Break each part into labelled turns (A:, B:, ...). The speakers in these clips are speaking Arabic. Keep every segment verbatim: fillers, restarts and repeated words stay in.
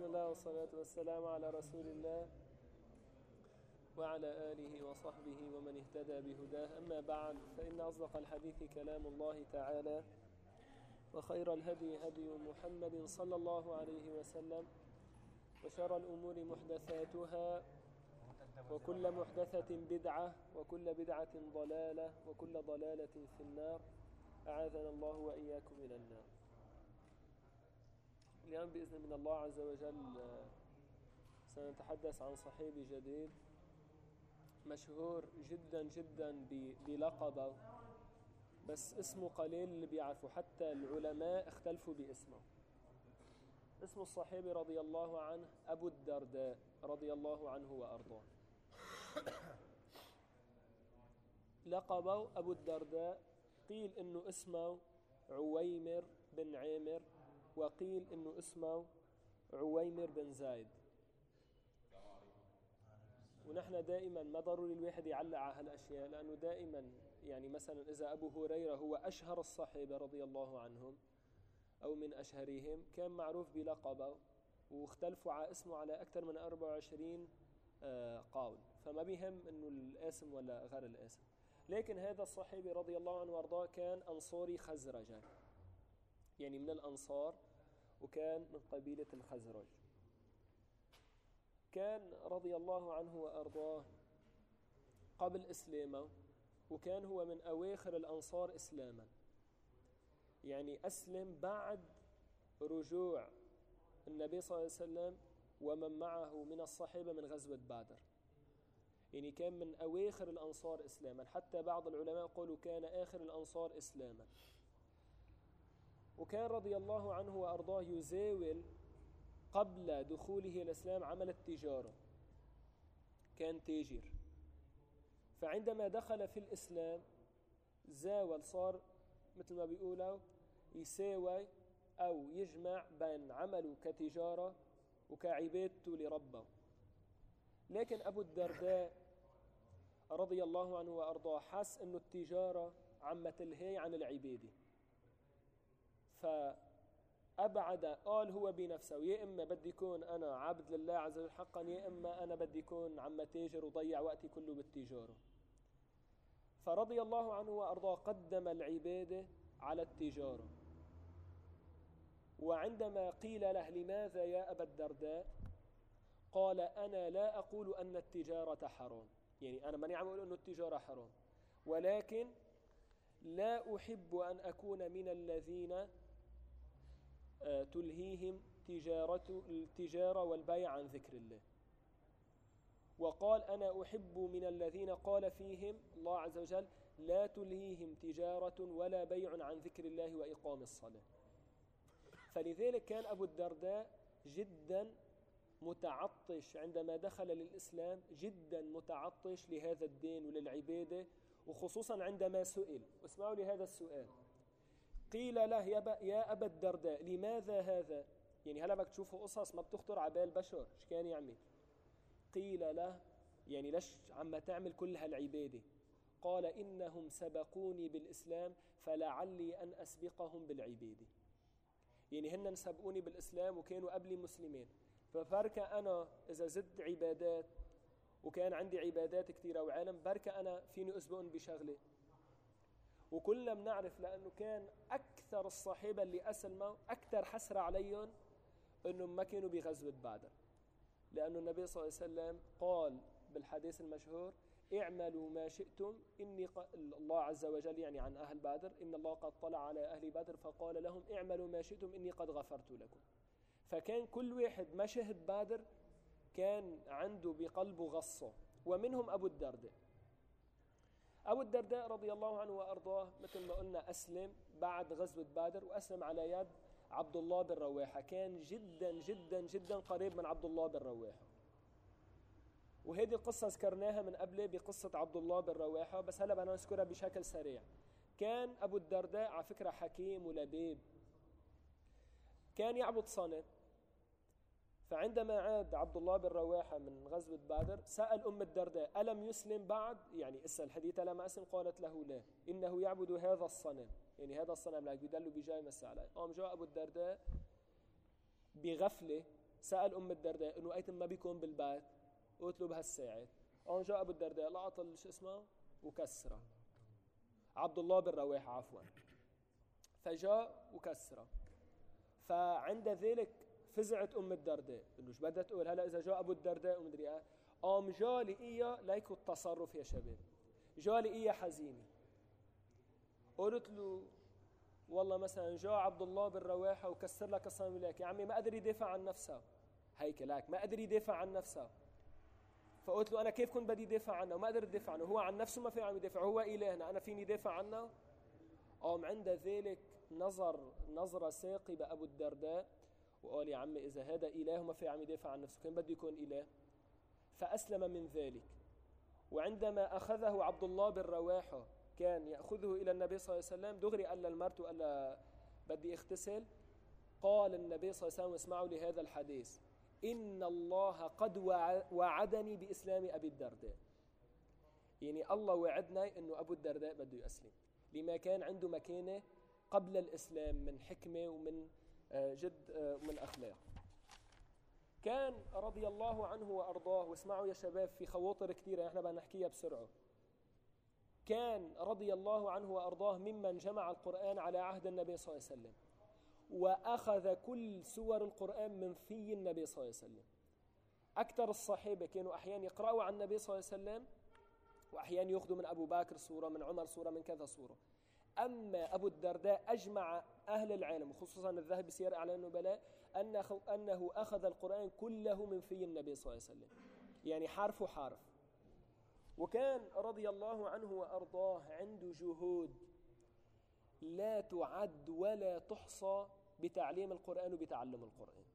A: بسم الله والصلاة والسلام على رسول الله وعلى آله وصحبه ومن اهتدى بهداه. أما بعد، فإن أصدق الحديث كلام الله تعالى، وخير الهدي هدي محمد صلى الله عليه وسلم، وشر الأمور محدثاتها، وكل محدثة بدعة، وكل بدعة ضلالة، وكل ضلالة في النار. أعاذنا الله وإياكم من النار. اليوم بإذن من الله عز وجل سنتحدث عن صحابي جديد مشهور جدا جدا بلقبه، بس اسمه قليل اللي بيعرفوا، حتى العلماء اختلفوا باسمه. اسم الصحابي رضي الله عنه أبو الدرداء رضي الله عنه وأرضاه. لقبه أبو الدرداء، قيل إنه اسمه عويمر بن عامر، وقيل إنه اسمه عويمر بن زايد. ونحن دائما ما ضروري الواحد يعلق على هالأشياء، لأنه دائما يعني مثلا إذا أبو هريرة هو أشهر الصحابة رضي الله عنهم أو من أشهرهم، كان معروف بلقبه، واختلفوا على اسمه على أكثر من أربعة وعشرين قول، فما بيهم إنه الاسم ولا غير الاسم. لكن هذا الصحابي رضي الله عنه وارضاه كان أنصاري خزرجي، يعني من الأنصار، وكان من قبيلة الخزرج. كان رضي الله عنه وأرضاه قبل إسلامه، وكان هو من أواخر الأنصار إسلاما، يعني أسلم بعد رجوع النبي صلى الله عليه وسلم ومن معه من الصحابة من غزوة بدر، يعني كان من أواخر الأنصار إسلاما، حتى بعض العلماء قالوا كان آخر الأنصار إسلاما. وكان رضي الله عنه وأرضاه يزاول قبل دخوله الإسلام عمل التجارة، كان تاجر. فعندما دخل في الإسلام زاول، صار مثل ما بيقولوا يساوي أو يجمع بين عمله كتجارة وكعبادته لربه. لكن أبو الدرداء رضي الله عنه وأرضاه حس أنه التجارة عم تلهي عن العبادة، فأبعد، قال هو بنفسه يا إما بدي يكون أنا عبد لله عز وجل حقا، يا إما أنا بدي يكون عم تاجر وضيع وقتي كله بالتجارة. فرضي الله عنه وأرضاه قدم العبادة على التجارة. وعندما قيل له لماذا يا أبا الدرداء، قال أنا لا أقول أن التجارة حرام، يعني أنا ماني عم أقول أن التجارة حرام، ولكن لا أحب أن أكون من الذين تلهيهم تجارة التجارة والبيع عن ذكر الله. وقال أنا أحب من الذين قال فيهم الله عز وجل لا تلهيهم تجارة ولا بيع عن ذكر الله وإقام الصلاة. فلذلك كان أبو الدرداء جدا متعطش عندما دخل للإسلام، جدا متعطش لهذا الدين وللعبادة، وخصوصا عندما سئل، واسمعوا لهذا السؤال، قيل له يا أبا الدرداء لماذا هذا؟ يعني هلا بدك تشوفوا قصص ما بتخطر على بال بشر، ايش كان يعمل؟ قيل له يعني ليش عم تعمل كل هالعبادة؟ قال إنهم سبقوني بالإسلام فلعلي أن أسبقهم بالعبادة، يعني هن سبقوني بالإسلام وكانوا قبلي مسلمين، فبركة أنا إذا زدت عبادات وكان عندي عبادات كثيرة وعالم، بركة أنا فيني أسبقهم بشغلة. وكلنا بنعرف، لأنه كان أكثر الصحابة اللي أسلموا أكثر حسرة عليهم أنهم ما كانوا بغزوة بدر، لأن النبي صلى الله عليه وسلم قال بالحديث المشهور اعملوا ما شئتم إني ق... الله عز وجل يعني عن أهل بدر، إن الله قد طلع على أهل بدر فقال لهم اعملوا ما شئتم إني قد غفرت لكم. فكان كل واحد ما شهد بدر كان عنده بقلبه غصة، ومنهم أبو الدرداء. أبو الدرداء رضي الله عنه وأرضاه مثل ما قلنا أسلم بعد غزوة بدر، وأسلم على يد عبد الله بن رواحة، كان جدا جدا جدا قريب من عبد الله بن رواحة. وهذه القصة ذكرناها من قبل بقصة عبد الله بن رواحة، بس هلا بدنا نذكرها بشكل سريع. كان أبو الدرداء على فكرة حكيم ولبيب، كان يعبد صنم. فعندما عاد عبد الله بن رواحة من غزوة بدر سأل أم الدرداء ألم يسلم بعد؟ يعني اسأل الحديث لما أسلم؟ قالت له لا، إنه يعبد هذا الصنم، يعني هذا الصنم لك بيدلوا بجاي مسا عليه. قام جاء أبو الدرداء بغفلة سأل أم الدرداء إنه أيتم ما بيكون بالبيت، قلت له بهالساعات. أون جاء أبو الدرداء لقط شو اسمه وكسره، عبد الله بن رواحة عفوا، فجاء وكسره. فعند ذلك فزعت أم الدرداء إنه شو بدها تقول هلا إذا جاء أبو الدرداء ومدري إيه. قام جاء لقيها ليكو التصرف يا شباب، جاء لقيها حزينة. قلت له والله مثلا جاء عبد الله بن رواحة وكسر لك الصنم لك يا عمي، ما قدر يدافع عن نفسه، هيك لك ما قدر يدافع عن نفسه. فقلت له أنا كيف كنت بدي يدافع عنه وما قدر يدافع عنه، هو عن نفسه ما في عم يدافع، هو إلهنا أنا فيني دافع عنه. قام عند ذلك نظر نظرة ثاقبة أبو الدرداء وقال يا عمي إذا هذا إله ما في عم يدافع عن نفسه كان بده يكون إله. فأسلم من ذلك. وعندما أخذه عبد الله بن رواحة كان يأخذه إلى النبي صلى الله عليه وسلم، دغري قال للمرت وقال له بدي اغتسل. قال النبي صلى الله عليه وسلم اسمعوا لهذا الحديث: إن الله قد وعدني بإسلام أبي الدرداء. يعني الله وعدنا إنه أبو الدرداء بده يسلم لما كان عنده مكانة قبل الإسلام من حكمة ومن جد ومن أخلاق. كان رضي الله عنه وأرضاه، واسمعوا يا شباب في خواطر كثيرة احنا بدنا نحكيها بسرعة. كان رضي الله عنه وأرضاه ممن جمع القرآن على عهد النبي صلى الله عليه وسلم، وأخذ كل سور القرآن من في النبي صلى الله عليه وسلم. أكثر الصحابة كانوا أحيانا يقرأوا عن النبي صلى الله عليه وسلم، وأحيانا يأخذوا من أبو بكر سورة، من عمر سورة، من كذا سورة. أما أبو الدرداء أجمع أهل العلم وخصوصا الذهبي بسير أعلام النبلاء أنه أخذ القرآن كله من في النبي صلى الله عليه وسلم، يعني حرف وحرف. وكان رضي الله عنه وأرضاه عنده جهود لا تعد ولا تحصى بتعليم القرآن وبتعلم القرآن.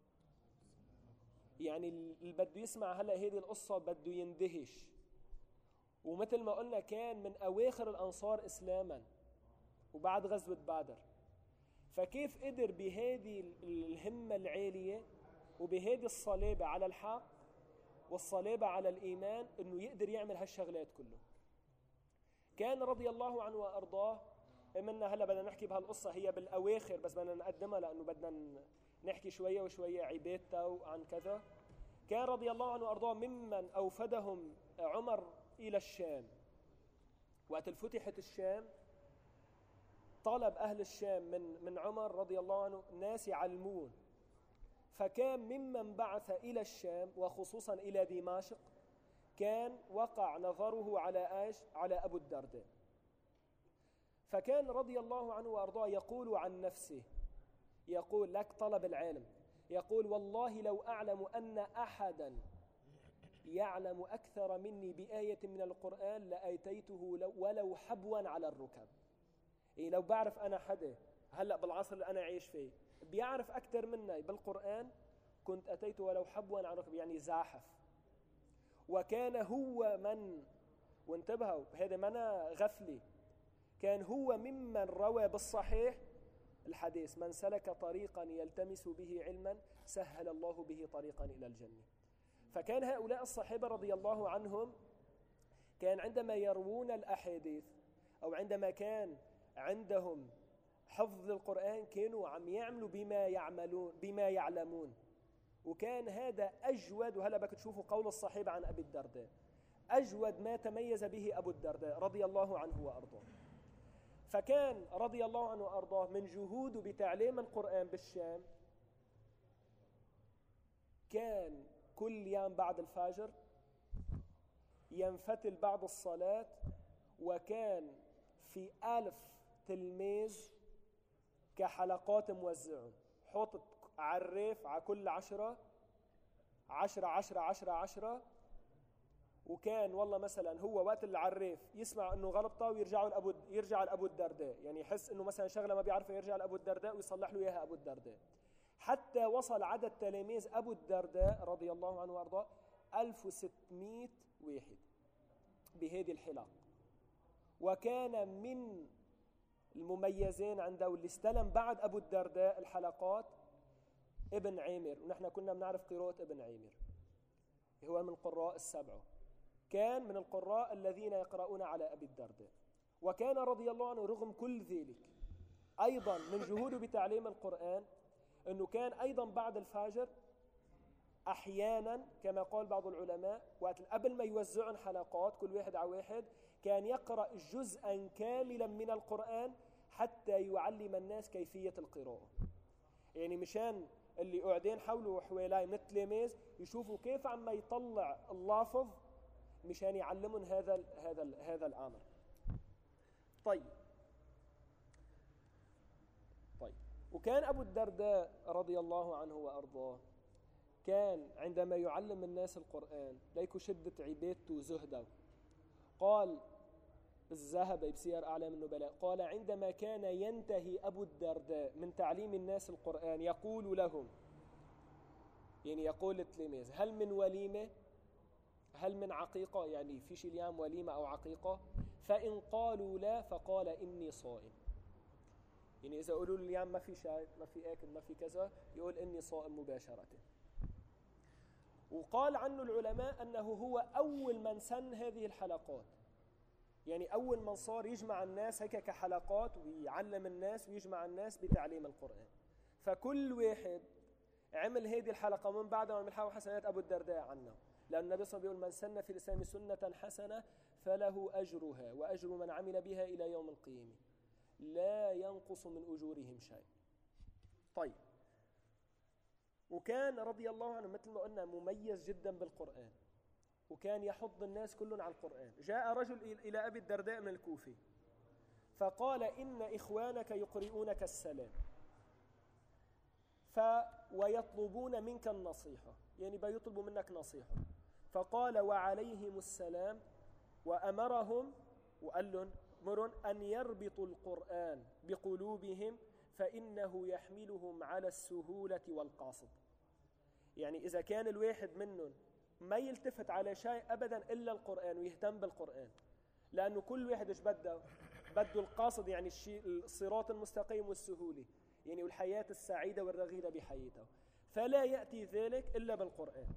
A: يعني اللي بده يسمع هلأ هذه القصة بده يندهش. ومثل ما قلنا كان من أواخر الأنصار إسلاما وبعد غزوة بدر، فكيف قدر بهذه الهمة العالية وبهذه الصلابة على الحق والصلابة على الإيمان إنه يقدر يعمل هالشغلات كله. كان رضي الله عنه وأرضاه، منا هلا بدنا نحكي بهالقصة هي بالأواخر بس بدنا نقدمها لأنه بدنا نحكي شوية وشوية عبادته عن كذا. كان رضي الله عنه وأرضاه ممن أوفدهم عمر إلى الشام. وقت الفتحت الشام طلب أهل الشام من من عمر رضي الله عنه ناس يعلمون، فكان ممن بعث إلى الشام وخصوصا إلى دمشق كان وقع نظره على ايش؟ على أبو الدرداء. فكان رضي الله عنه وأرضاه يقول عن نفسه، يقول لك طلب العلم، يقول والله لو أعلم أن أحدا يعلم أكثر مني بآية من القرآن لأتيته ولو حبوا على الركب. إيه لو بعرف أنا حدا هلأ بالعصر اللي أنا عايش فيه بيعرف أكثر مني بالقرآن كنت أتيته ولو حبوا على الركب، يعني زاحف. وكان هو من، وانتبهوا هذا منا غفلي، كان هو ممن روى بالصحيح الحديث: من سلك طريقا يلتمس به علما سهل الله به طريقا إلى الجنة. فكان هؤلاء الصحابة رضي الله عنهم كان عندما يروون الأحاديث أو عندما كان عندهم حفظ القرآن كانوا عم يعملوا بما يعملون بما يعلمون. وكان هذا أجود، وهلا بك تشوفوا قول الصحابة عن أبي الدرداء، أجود ما تميز به أبو الدرداء رضي الله عنه وأرضاه. فكان رضي الله عنه وأرضاه من جهوده بتعليم القرآن بالشام كان كل يوم بعد الفجر ينفتل بعد الصلاة، وكان في ألف تلميذ كحلقات موزعون، حط عرف على كل عشرة عشرة عشرة عشرة عشرة. وكان والله مثلا هو وقت العريف يسمع انه غلطه ويرجعوا لابو يرجع لابو الدرداء، يعني يحس انه مثلا شغله ما بيعرفها يرجع لابو الدرداء ويصلح له اياها ابو الدرداء. حتى وصل عدد تلاميذ ابو الدرداء رضي الله عنه وارضاه ألف وستمائة واحد بهذه الحلق. وكان من المميزين عنده واللي استلم بعد ابو الدرداء الحلقات ابن عامر، ونحن كنا بنعرف قراءة ابن عامر، هو من القراء السبعه، كان من القراء الذين يقرؤون على أبي الدرداء. وكان رضي الله عنه رغم كل ذلك أيضا من جهوده بتعليم القرآن أنه كان أيضا بعد الفجر أحيانا كما قال بعض العلماء وقت قبل ما يوزعون حلقات كل واحد على واحد كان يقرأ جزءا كاملا من القرآن حتى يعلم الناس كيفية القراءة. يعني مشان اللي قاعدين حوله وحواليه من التلاميذ يشوفوا كيف عم يطلع اللافظ مشان يعلمون هذا ال هذا ال هذا الأمر. طيب طيب وكان أبو الدرداء رضي الله عنه وأرضاه كان عندما يعلم الناس القرآن ليكو شدة عبادته وزهده. قال الذهبي بسير أعلام النبلاء قال عندما كان ينتهي أبو الدرداء من تعليم الناس القرآن يقول لهم، يعني يقول للتلاميذ: هل من وليمة؟ هل من عقيقة؟ يعني فيش اليوم وليمة أو عقيقة؟ فإن قالوا لا فقال إني صائم. يعني إذا قالوا اليوم ما في شاي ما في أكل ما في كذا يقول إني صائم مباشرة. وقال عنه العلماء أنه هو أول من سن هذه الحلقات، يعني أول من صار يجمع الناس هيك كحلقات ويعلم الناس ويجمع الناس بتعليم القرآن. فكل واحد عمل هذه الحلقة من بعدها من حول حسنات أبو الدرداء عنه، لأن النبي صلى الله عليه وسلم يقول: من سن في الإسلام سنة حسنة فله أجرها وأجر من عمل بها إلى يوم القيامة لا ينقص من أجورهم شيء. طيب وكان رضي الله عنه مثل ما قلنا مميز جدا بالقرآن، وكان يحض الناس كلهم على القرآن. جاء رجل إلى أبي الدرداء من الكوفة فقال: إن إخوانك يقرؤونك السلام ف ويطلبون منك النصيحة، يعني بيطلبوا منك نصيحة. فقال: وعليهم السلام، وأمرهم وقال لهم مرن أن يربطوا القرآن بقلوبهم فإنه يحملهم على السهولة والقاصد. يعني إذا كان الواحد منهم ما يلتفت على شيء أبدا إلا القرآن ويهتم بالقرآن، لأنه كل واحد إيش بده بده القاصد، يعني الشيء الصراط المستقيم والسهولة، يعني والحياة السعيدة والرغيدة بحياته، فلا يأتي ذلك إلا بالقرآن.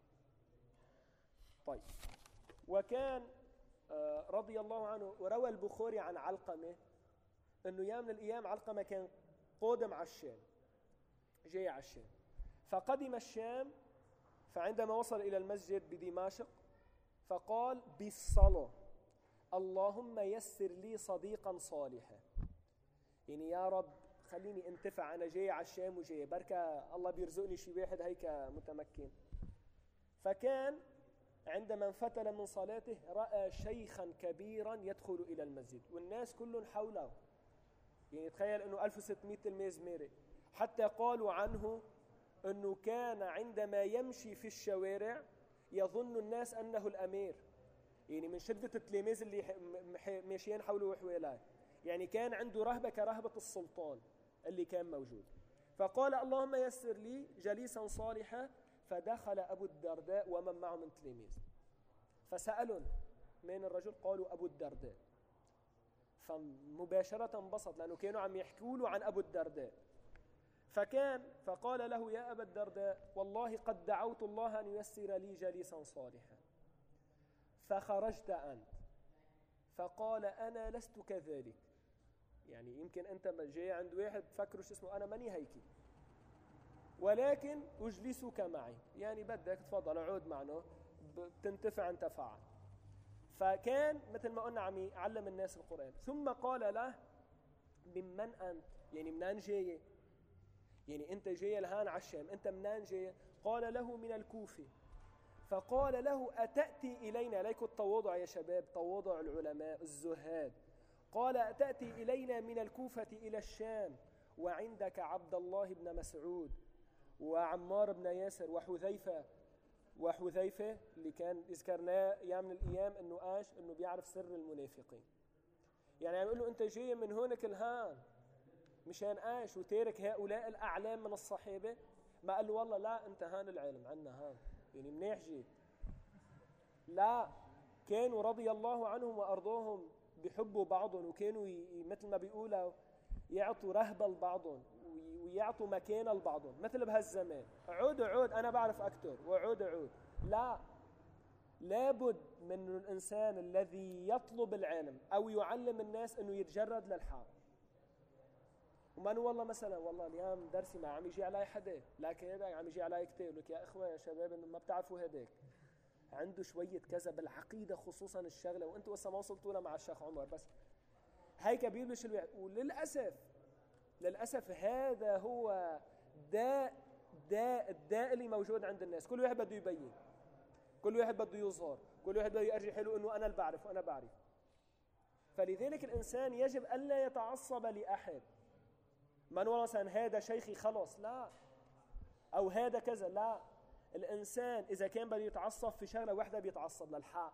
A: طيب وكان رضي الله عنه وروى البخاري عن علقمة أنه يوم من الأيام علقمة كان قادم على الشام، جاي على الشام، فقدم الشام، فعندما وصل إلى المسجد بدمشق فقال بالصلاة: اللهم يسر لي صديقا صالحا، يعني يا رب خليني انتفع، أنا جاي على الشام وجاي بركة الله بيرزقني شي واحد هيك متمكن. فكان عندما انفتل من صلاته رأى شيخا كبيرا يدخل إلى المسجد والناس كلهم حوله، يعني تخيل أنه ألف وستمائة تلميذ ميري، حتى قالوا عنه أنه كان عندما يمشي في الشوارع يظن الناس أنه الأمير، يعني من شدة التلاميذ اللي ماشيين حوله وحواليه، يعني كان عنده رهبة كرهبة السلطان اللي كان موجود. فقال: اللهم يسر لي جليسا صالحا. فدخل أبو الدرداء ومن معه من تلاميذ، فسألوا من الرجل، قالوا: أبو الدرداء. فمباشرة انبسط لأنه كانوا عم يحكوا له عن أبو الدرداء. فكان فقال له: يا أبا الدرداء، والله قد دعوت الله أن ييسر لي جليسا صالحا فخرجت أنت. فقال: أنا لست كذلك، يعني يمكن أنت جاي عند واحد فكروا شو اسمه، أنا ماني هيك، ولكن أجلسك معي، يعني بدك تفضل اقعد معنا بتنتفع انتفاعا. فكان مثل ما قلنا عم يعلم الناس القرآن. ثم قال له: ممن أنت؟ يعني منين جاي؟ يعني أنت جاي لهان على الشام، أنت منين جاي؟ قال له: من الكوفة. فقال له: أتأتي إلينا؟ عليكم التواضع يا شباب، تواضع العلماء الزهاد. قال: أتأتي إلينا من الكوفة إلى الشام وعندك عبد الله بن مسعود وعمار بن ياسر وحذيفة وحذيفة اللي كان ذكرناه أيام من الأيام إنه آش إنه بيعرف سر المنافقين. يعني عم يقول له: أنت جاي من هونك الهان مشان آش وتارك هؤلاء الأعلام من الصحابة؟ ما قال له: والله لا، أنت هان العلم عنا هان، يعني منيح جيت. لا، كانوا رضي الله عنهم وأرضاهم بيحبوا بعضهم، وكانوا مثل ما بيقولوا يعطوا رهبة لبعضهم ويعطوا مكانة لبعضهم، مثل بهالزمان عود عود أنا بعرف أكتر وعود عود. لا، لابد من الإنسان الذي يطلب العلم أو يعلم الناس أنه يتجرد للحال. ومن والله مثلا والله اليوم درسي ما عم يجي علي حدا، لكن هذا عم يجي علي كتير، لك يا اخوه يا شباب انه ما بتعرفوا هداك عنده شويه كذا بالعقيده خصوصا الشغله، وانتم لسه ما وصلتوا لها مع الشيخ عمر، بس هيك بيبلش الواحد. وللاسف للاسف هذا هو داء داء الداء اللي موجود عند الناس. كل واحد بده يبين، كل واحد بده يظهر، كل واحد بده يرجع حلو انه انا اللي بعرف وانا بعرف. فلذلك الانسان يجب الا يتعصب لاحد. من والله مثلا هذا شيخي خلص، لا، او هذا كذا، لا. الانسان اذا كان بده يتعصب في شغله واحده بيتعصب للحق.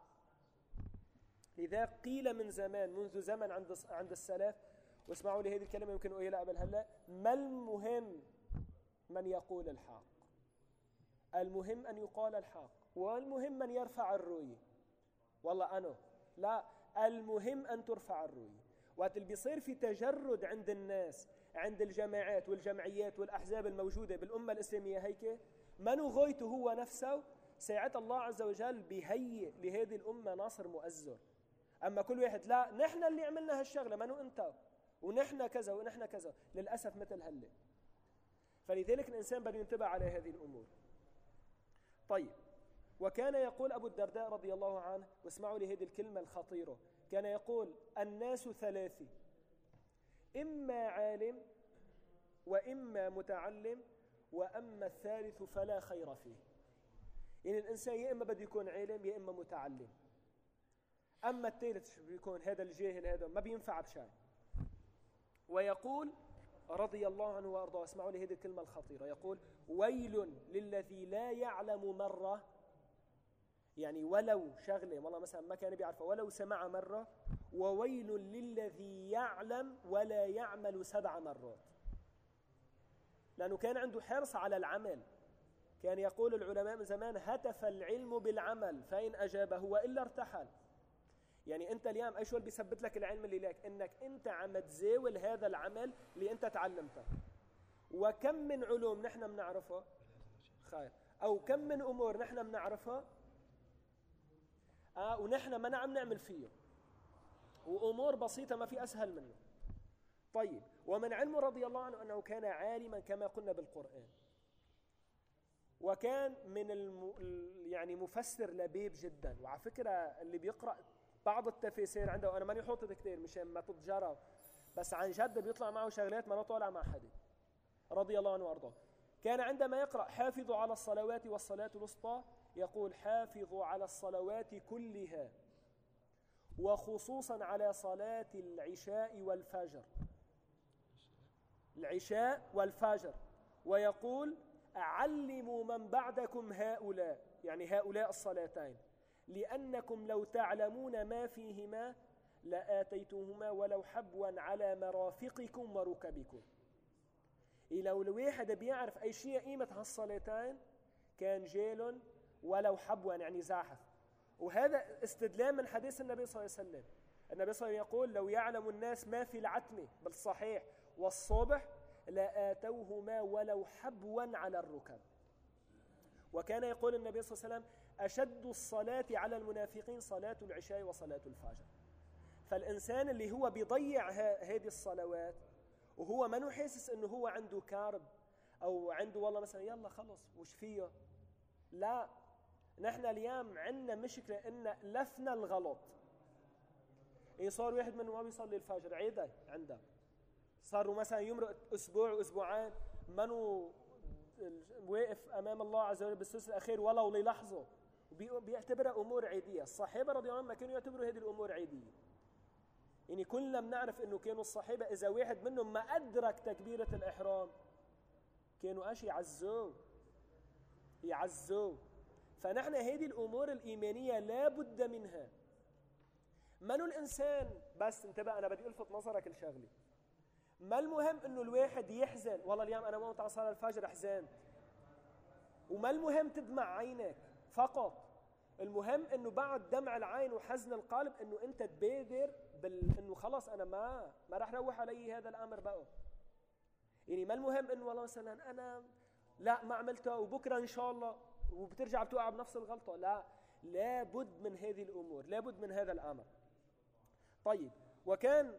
A: لذا قيل من زمان، منذ زمن عند عند السلف، واسمعوا لي هذه الكلمه يمكن اقولها قبل هلا، ما المهم من يقول الحق، المهم ان يقال الحق، والمهم من يرفع الرويه. والله انا لا، المهم ان ترفع الرويه. وقت اللي بيصير في تجرد عند الناس، عند الجماعات والجمعيات والاحزاب الموجوده بالامه الاسلاميه هيك، منو غايته هو نفسه، ساعات الله عز وجل بيهيئ لهذه الامه ناصر مؤزر. اما كل واحد لا، نحن اللي عملنا هالشغله، منو انت، ونحن كذا ونحن كذا، للاسف مثل هلا. فلذلك الانسان بده ينتبه على هذه الامور. طيب، وكان يقول ابو الدرداء رضي الله عنه، واسمعوا لي هذه الكلمه الخطيره، كان يقول: الناس ثلاثه، اما عالم واما متعلم واما الثالث فلا خير فيه. يعني الانسان يا اما بده يكون عالم يا اما متعلم، اما الثالث بيكون هذا الجاهل، هذا ما بينفع بشيء. ويقول رضي الله عنه وارضاه، اسمعوا لي هذه الكلمه الخطيره، يقول: ويل للذي لا يعلم مره، يعني ولو شغله والله مثلا ما كان بيعرفها ولو سمع مره، وويل للذي يعلم ولا يعمل سبع مرات. لانه كان عنده حرص على العمل. كان يقول العلماء من زمان: هتف العلم بالعمل فإن أجابه وإلا ارتحل. يعني أنت اليوم أيش هو اللي بيثبت لك العلم اللي لك؟ إنك أنت عم تزاول هذا العمل اللي أنت تعلمته. وكم من علوم نحن بنعرفها خير، أو كم من أمور نحن بنعرفها آه ونحن ما نعم نعمل فيه، وأمور بسيطة ما في أسهل منه. طيب، ومن علمه رضي الله عنه أنه كان عالما كما قلنا بالقرآن، وكان من الم... يعني مفسر لبيب جدا. وعلى فكرة اللي بيقرأ بعض التفاسير عنده، وأنا ماني حاطط كتير مشان ما تتجرى، بس عن جد بيطلع معه شغلات ما طالع مع حد رضي الله عنه وارضاه. كان عندما يقرأ: حافظوا على الصلوات والصلاة الوسطى، يقول: حافظوا على الصلوات كلها وخصوصا على صلاة العشاء والفجر، العشاء والفجر. ويقول: علموا من بعدكم هؤلاء، يعني هؤلاء الصلاتين، لأنكم لو تعلمون ما فيهما لآتيتوهما ولو حبوا على مرافقكم وركبكم. لو الواحد بيعرف أي شيء قيمة هالصلاتين كان جيل ولو حبوا، يعني زاحف. وهذا استدلال من حديث النبي صلى الله عليه وسلم. النبي صلى الله عليه وسلم يقول: لو يعلم الناس ما في العتمة بالصحيح والصبح لآتوهما ولو حبوا على الركب. وكان يقول النبي صلى الله عليه وسلم: أشد الصلاة على المنافقين صلاة العشاء وصلاة الفجر. فالإنسان اللي هو بيضيع هذه الصلوات وهو ما حاسس إنه هو عنده كارب أو عنده والله مثلا يلا خلص وش فيه، لا، نحن اليوم عندنا مشكلة إن لفنا الغلط. إيه، صار واحد منهم ما بيصلي الفجر عيدا عنده، صاروا مثلا يمرق أسبوع وأسبوعين منو واقف أمام الله عز وجل بالثلث الأخير ولو للحظة، بيعتبرها أمور عادية. الصحابة رضي الله عنهم ما كانوا يعتبروا هذه الأمور عادية. يعني كلنا بنعرف إنه كانوا الصحابة إذا واحد منهم ما أدرك تكبيرة الإحرام كانوا إيش يعزوه يعزوه. فنحن هذه الأمور الإيمانية لا بد منها. منو الإنسان، بس انتبه أنا بدي ألفت نظرك لشغلي، ما المهم إنه الواحد يحزن والله اليوم أنا ما قمت على صلاة الفجر حزنت، وما المهم تدمع عينك فقط. المهم إنه بعد دمع العين وحزن القلب إنه أنت تبادر بال إنه خلاص أنا ما ما راح روح علي هذا الأمر بقى. يعني ما المهم إنه والله مثلا أنا لا ما عملته وبكرة إن شاء الله وبترجع بتوقع بنفس الغلطة، لا، لابد من هذه الأمور، لابد من هذا الأمر. طيب، وكان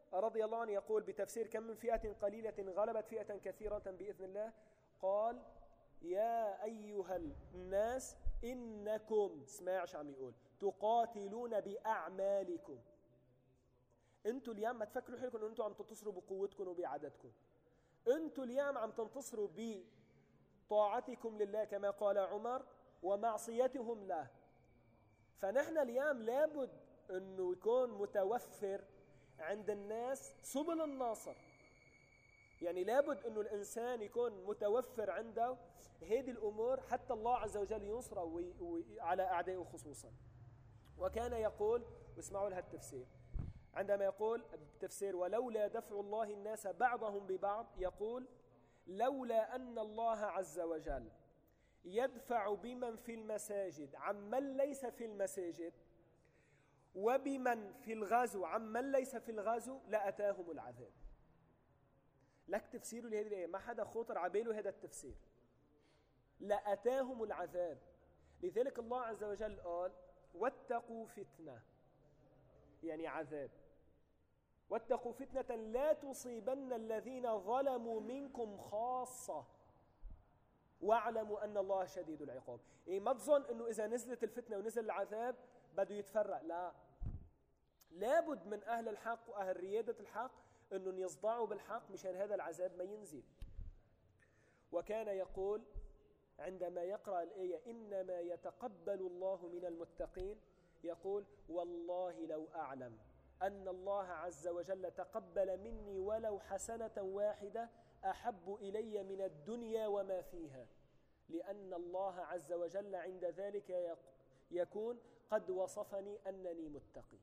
A: رضي الله عنه يقول بتفسير كم من فئة قليلة غلبت فئة كثيرة بإذن الله، قال يا أيها الناس إنكم، اسمعش عم يقول، تقاتلون بأعمالكم. انتوا اليوم ما تفكروا حالكم انتوا عم تنتصروا بقوتكم وبعددكم، انتوا اليوم عم تنتصروا بطاعتكم لله كما قال عمر ومعصيتهم له. فنحن اليوم لابد انه يكون متوفر عند الناس سبل الناصر، يعني لابد انه الانسان يكون متوفر عنده هذه الامور حتى الله عز وجل ينصر على اعدائه خصوصا. وكان يقول، واسمعوا لها التفسير، عندما يقول التفسير ولولا دفع الله الناس بعضهم ببعض، يقول لولا أن الله عز وجل يدفع بمن في المساجد عمن ليس في المساجد وبمن في الغزو عمن ليس في الغزو لأتاهم العذاب. لك تفسير لهذه الآية، ما حدا خطر عباله هذا التفسير، لأتاهم العذاب. لذلك الله عز وجل قال واتقوا فتنة، يعني عذاب، واتقوا فتنة لا تصيبن الذين ظلموا منكم خاصة واعلموا أن الله شديد العقاب. يعني ما تظن أنه إذا نزلت الفتنة ونزل العذاب بده يتفرق، لا، لابد من أهل الحق وأهل ريادة الحق أنهم يصدعوا بالحق مشان هذا العذاب ما ينزل. وكان يقول عندما يقرأ الآية إنما يتقبل الله من المتقين، يقول والله لو أعلم أن الله عز وجل تقبل مني ولو حسنة واحدة أحب إلي من الدنيا وما فيها، لأن الله عز وجل عند ذلك يكون قد وصفني أنني متقي.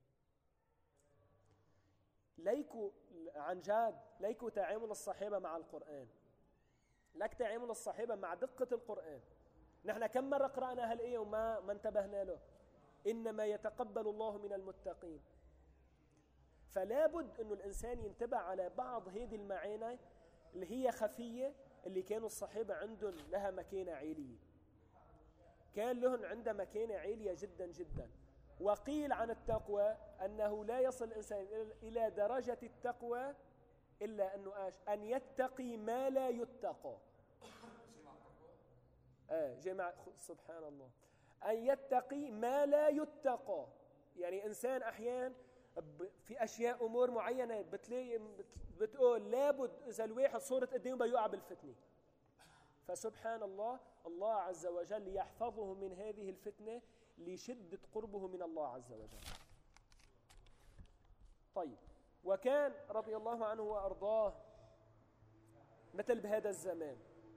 A: ليكو عن جاد ليكو تعامل الصحابة مع القرآن، لك تعامل الصحابة مع دقة القرآن. نحن كم مرة قرأنا هالآية وما ما انتبهنا له، إنما يتقبل الله من المتقين. فلا بد أنه الإنسان ينتبه على بعض هذه المعاني اللي هي خفية، اللي كانوا الصحابة عندهم لها مكانة عالية، كان لهم عندها مكانة عالية جدا جدا. وقيل عن التقوى أنه لا يصل الإنسان إلى درجة التقوى إلا أنه آش أن يتقي ما لا يتقى. آه جماعة سبحان الله، أن يتقي ما لا يتقى. يعني إنسان أحيان في أشياء أمور معينة بتلاقي بتقول لابد إذا الواحد صورت قدامه بيقع بالفتنة، فسبحان الله الله عز وجل يحفظه من هذه الفتنة لشدة قربه من الله عز وجل. طيب، وكان رضي الله عنه وأرضاه مثل بهذا الزمان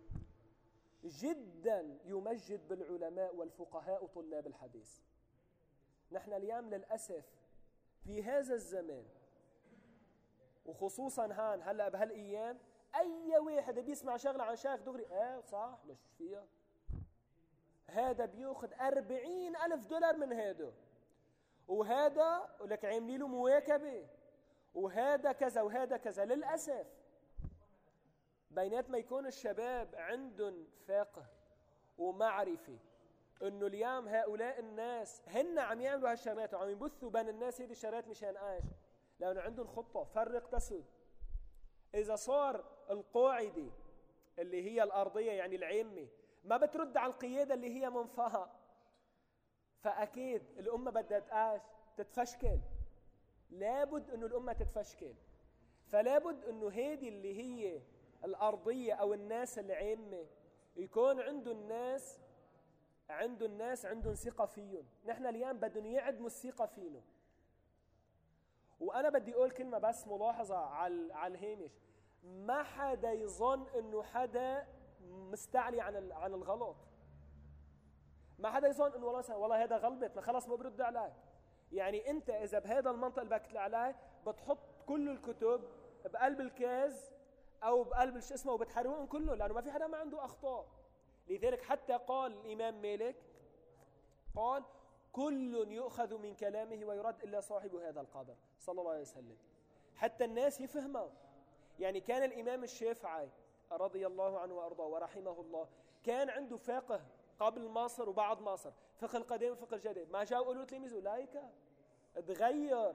A: جدا يمجد بالعلماء والفقهاء وطلاب الحديث. نحن اليوم للأسف في هذا الزمان وخصوصا هان هلأ بهالأيام أي واحد بيسمع شغلة عن شيخ دغري آه صح مش فيها، هذا بياخد أربعين ألف دولار من هذا، وهذا لك عاملين له مواكبة، وهذا كذا وهذا كذا. للأسف بينات ما يكون الشباب عندهم فقه ومعرفة انه اليوم هؤلاء الناس هن عم يعملوا هالشغلات وعم يبثوا بين الناس هذه الشغلات مشان ايش؟ لانه عندهم خطة فرق تسد. اذا صار القاعدة اللي هي الارضية يعني العامة ما بترد على القيادة اللي هي منفها، فاكيد الامة بدها ايش؟ تتفشكل. لابد انه الامة تتفشكل، فلابد انه هذه اللي هي الارضية او الناس العامة يكون عنده الناس عنده الناس عندهم ثقة فيهم. نحن اليوم بدهم يعدموا الثقة فينا. وأنا بدي أقول كلمة بس ملاحظة على على الهامش، ما حدا يظن إنه حدا مستعلي عن عن الغلط. ما حدا يظن إنه والله والله هذا غلبت ما خلص ما برد عليك. يعني أنت إذا بهذا المنطق اللي بدك عليه بتحط كل الكتب بقلب الكاز أو بقلب شو اسمه وبتحرقهم كله، لأنه ما في حدا ما عنده أخطاء. لذلك حتى قال الإمام مالك قال كل يؤخذ من كلامه ويرد إلا صاحب هذا القبر صلى الله عليه وسلم، حتى الناس يفهموا. يعني كان الإمام الشافعي رضي الله عنه وأرضاه ورحمه الله كان عنده فقه قبل مصر وبعد مصر، فقه القديم وفقه الجديد. ما جاءوا قالوا تلميذه لايكا تغير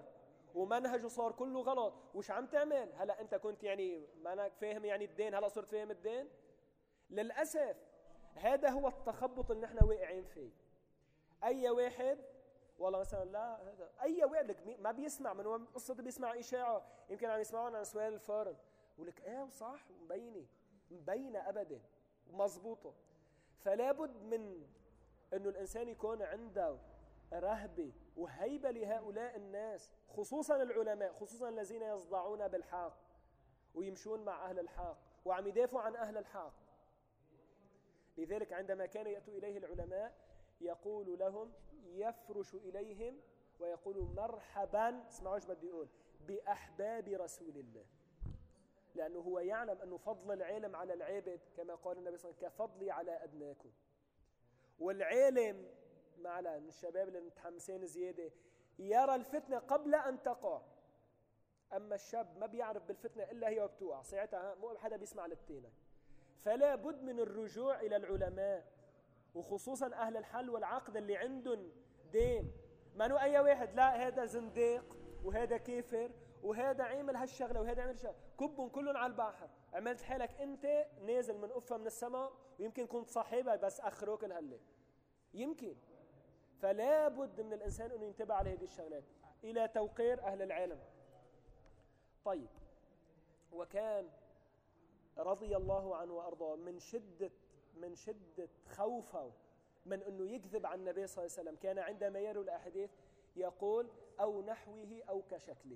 A: ومنهجه صار كله غلط. وش عم تعمل هلا؟ انت كنت يعني ما أنا فاهم يعني الدين، هلا صرت فاهم الدين. للاسف هذا هو التخبط اللي نحن واقعين فيه. اي واحد والله مثلا لا هذا اي واحد لك ما بيسمع من هو قصته، بيسمع اشاعه يمكن عم يسمعون عن سؤال الفارن ولك ايه صح مبينه مبينه ابدا مضبوطه. فلا بد من انه الانسان يكون عنده رهبه وهيبه لهؤلاء الناس، خصوصا العلماء، خصوصا الذين يصدعون بالحق ويمشون مع اهل الحق وعم يدافعوا عن اهل الحق. لذلك عندما كانوا ياتوا اليه العلماء يقول لهم، يفرش إليهم ويقول مرحبا، اسمعوا ايش بدي يقول، بأحباب رسول الله، لأنه هو يعلم أنه فضل العالم على العابد كما قال النبي صلى الله عليه وسلم كفضلي على أدناكم. والعالم مع الشباب اللي متحمسين زيادة يرى الفتنة قبل أن تقع، أما الشاب ما بيعرف بالفتنة إلا هي وبتوقع، ساعتها مو حدا بيسمع للتاني. فلا بد من الرجوع إلى العلماء وخصوصا أهل الحل والعقد اللي عندهم دين. ما نو أي واحد لا هذا زنديق وهذا كافر وهذا عامل هالشغلة وهذا عامل هالشغلة، كبهم كلهم على البحر. عملت حالك أنت نازل من قفة من السماء ويمكن كنت صاحبها بس أخروك الهلة يمكن. فلا بد من الإنسان أنه ينتبه على هذه الشغلات إلى توقير أهل العلم. طيب، وكان رضي الله عنه وأرضاه من شدة من شدة خوفه من أنه يكذب عن النبي صلى الله عليه وسلم، كان عندما يروي الأحاديث يقول أو نحوه أو كشكله.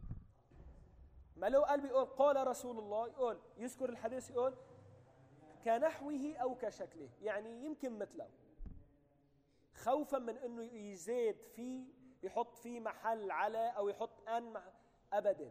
A: ما لو قال بيقول قال رسول الله يقول يذكر الحديث يقول كنحوه أو كشكله، يعني يمكن مثله، خوفا من أنه يزيد فيه يحط فيه محل على أو يحط أن مح... أبدا.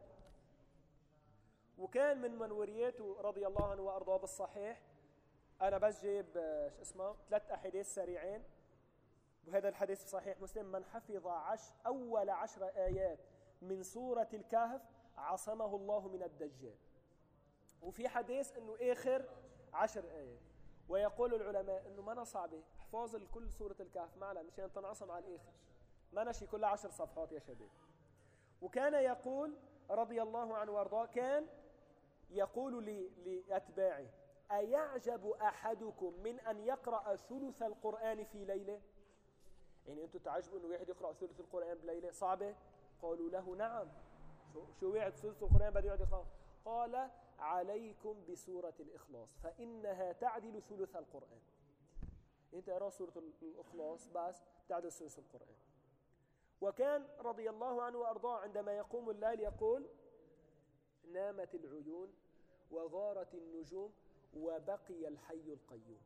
A: وكان من منورياته رضي الله عنه وأرضاه بالصحيح، أنا بس جايب شو اسمه ثلاث أحاديث سريعين، وهذا الحديث في صحيح مسلم: من حفظ عش أول عشر آيات من سورة الكهف عصمه الله من الدجال. وفي حديث أنه آخر عشر آيات، ويقول العلماء أنه ما صعبة احفاظ كل سورة الكهف معنا مشان تنعصم على الآخر، ما نشي كل عشر صفحات يا شباب. وكان يقول رضي الله عنه وارضاه، كان يقول لأتباعه: أيعجب أحدكم من أن يقرأ ثلث القرآن في ليلة؟ يعني أنتم تعجبوا أنه واحد يقرأ ثلث القرآن بليلة؟ صعبة؟ قالوا له نعم. شو, شو واحد ثلث القرآن بده يقعد يقرأ؟ قال: عليكم بسورة الإخلاص فإنها تعدل ثلث القرآن. أنت أرى سورة الإخلاص بس تعدل ثلث القرآن. وكان رضي الله عنه وأرضاه عندما يقوم الليل يقول: نامت العيون وغارت النجوم وبقي الحي القيوم.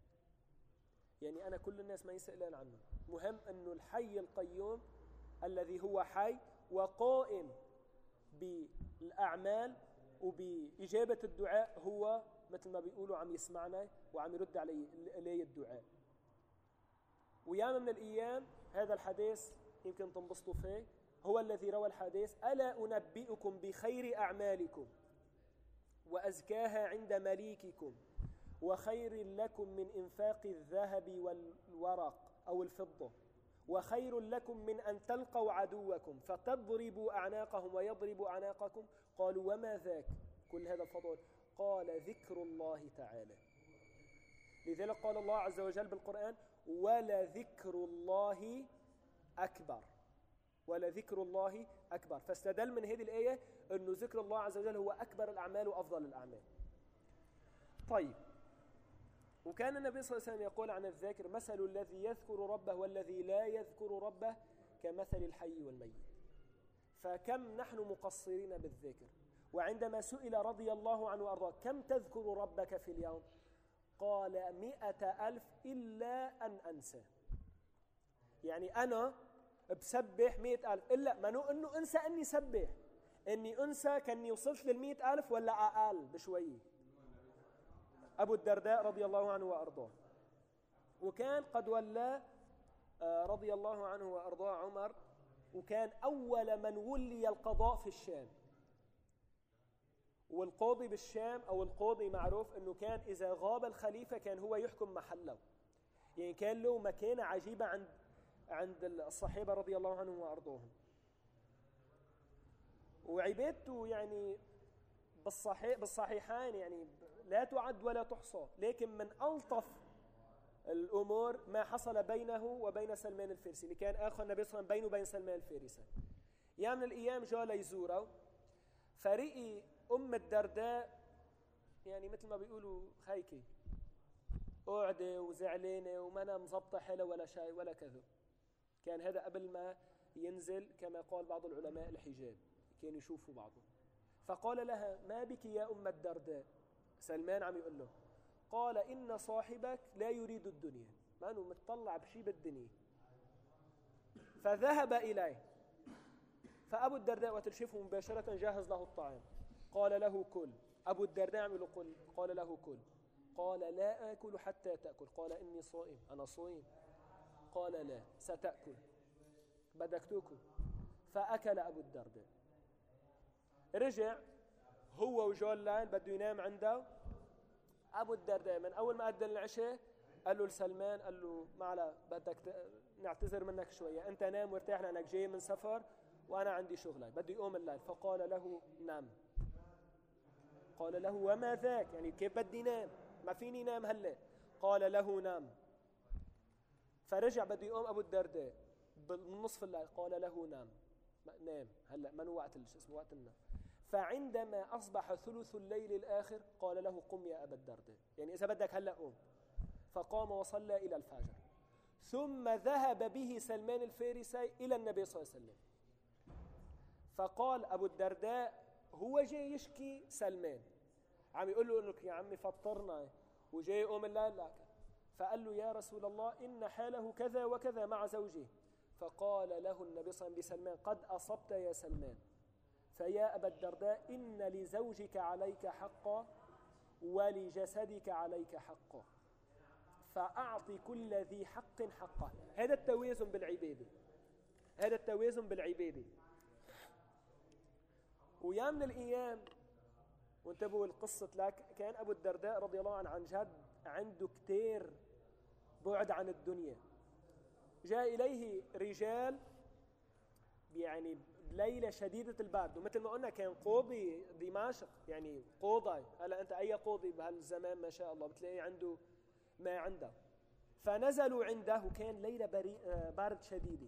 A: يعني أنا كل الناس ما يسألون عنه، مهم أنه الحي القيوم الذي هو حي وقائم بالأعمال وبإجابة الدعاء، هو مثل ما بيقولوا عم يسمعنا وعم يرد علي إلي الدعاء. ويوم من الأيام هذا الحديث يمكن تنبسطوا فيه، هو الذي روى الحديث: ألا أنبئكم بخير أعمالكم وأزكاها عند مليككم وخير لكم من إنفاق الذهب والورق أو الفضة، وخير لكم من أن تلقوا عدوكم فتضربوا أعناقهم ويضربوا أعناقكم؟ قالوا: وما ذاك كل هذا الفضل؟ قال: ذكر الله تعالى. لذلك قال الله عز وجل بالقرآن: ولذكر الله أكبر، ولذكر الله أكبر. فاستدل من هذه الآية أنه ذكر الله عز وجل هو أكبر الأعمال وأفضل الأعمال. طيب، وكان النبي صلى الله عليه وسلم يقول عن الذاكر: مثل الذي يذكر ربه والذي لا يذكر ربه كمثل الحي والميت. فكم نحن مقصرين بالذكر. وعندما سئل رضي الله عنه وأرضاه: كم تذكر ربك في اليوم؟ قال: مئة ألف إلا أن أنسى. يعني أنا بسبح مئة ألف إلا ما نو أنه أنسى أني سبح، أني أنسى كأني وصلت للمئة ألف ولا أقل بشوي. أبو الدرداء رضي الله عنه وأرضاه. وكان قد ولى رضي الله عنه وأرضاه عمر، وكان أول من ولي القضاء في الشام. والقاضي بالشام أو القاضي معروف أنه كان إذا غاب الخليفة كان هو يحكم محله، يعني كان له مكانة عجيبة عند عند الصحابة رضي الله عنهم وأرضاهم. وعبادته يعني بالصحيح بالصحيحين يعني لا تعد ولا تحصى. لكن من ألطف الأمور ما حصل بينه وبين سلمان الفارسي، اللي كان آخر النبي صلى الله عليه وسلم بينه وبين سلمان الفارسي. يوم من الأيام جاء ليزوره، فرئي أم الدرداء يعني مثل ما بيقولوا خايكة قاعدة وزعلانة وما أنا مزبطة حالة ولا شيء ولا كذا. كان هذا قبل ما ينزل كما قال بعض العلماء الحجاب، كانوا يشوفوا بعضهم. فقال لها: ما بك يا أم الدرداء؟ سلمان عم يقول له، قال: إن صاحبك لا يريد الدنيا، ما أنه متطلع بشي بالدنيا. فذهب إليه، فأبو الدرداء وتشوفه مباشرة جاهز له الطعام، قال له: كل. أبو الدرداء عم يقول قال له: كل. قال: لا آكل حتى تأكل. قال: إني صائم، أنا صائم. قال: لا، ستأكل، بدك تأكل. فأكل أبو الدرداء. رجع هو وجولان بده ينام عنده. أبو الدرداء من أول ما أذن العشاء قال له لسلمان، قال له: معلا بدك نعتذر منك شوية، أنت نام وارتاح لأنك جاي من سفر وأنا عندي شغلة، بدي يقوم الليل. فقال له: نام. قال له: وما ذاك؟ يعني كيف بدي نام؟ ما فيني نام هلا. قال له: نام. فرجع بده يقوم أبو الدرداء من نصف الليل، قال له: نام نام هلا، ما هو وقت شو اسمه وقت النوم. فعندما أصبح ثلث الليل الآخر قال له: قم يا أبا الدرداء، يعني إذا بدك هلا قوم. فقام وصلى إلى الفجر، ثم ذهب به سلمان الفارسي إلى النبي صلى الله عليه وسلم. فقال أبو الدرداء، هو جاي يشكي سلمان، عم يقول له إنك يا عمي فطرنا وجاي يقوم الليل لك. فقال له: يا رسول الله، إن حاله كذا وكذا مع زوجه. فقال له النبي صلى الله عليه وسلم بسلمان: قد أصبت يا سلمان، فيا أبا الدرداء إن لزوجك عليك حقا ولجسدك عليك حقا، فأعطي كل ذي حق حقه. هذا التوازن بالعبادة، هذا التوازن بالعبادة. ويا من الأيام، وانتبهوا القصة لك، كان أبو الدرداء رضي الله عنه عن جد عنده كتير بعد عن الدنيا. جاء إليه رجال يعني ليلة شديدة البرد، ومثل ما قلنا كان قاضي دمشق، يعني قاضي. هلا أنت أي قاضي بهالزمان ما شاء الله بتلاقي عنده ما عنده. فنزلوا عنده وكان ليلة برد شديدة،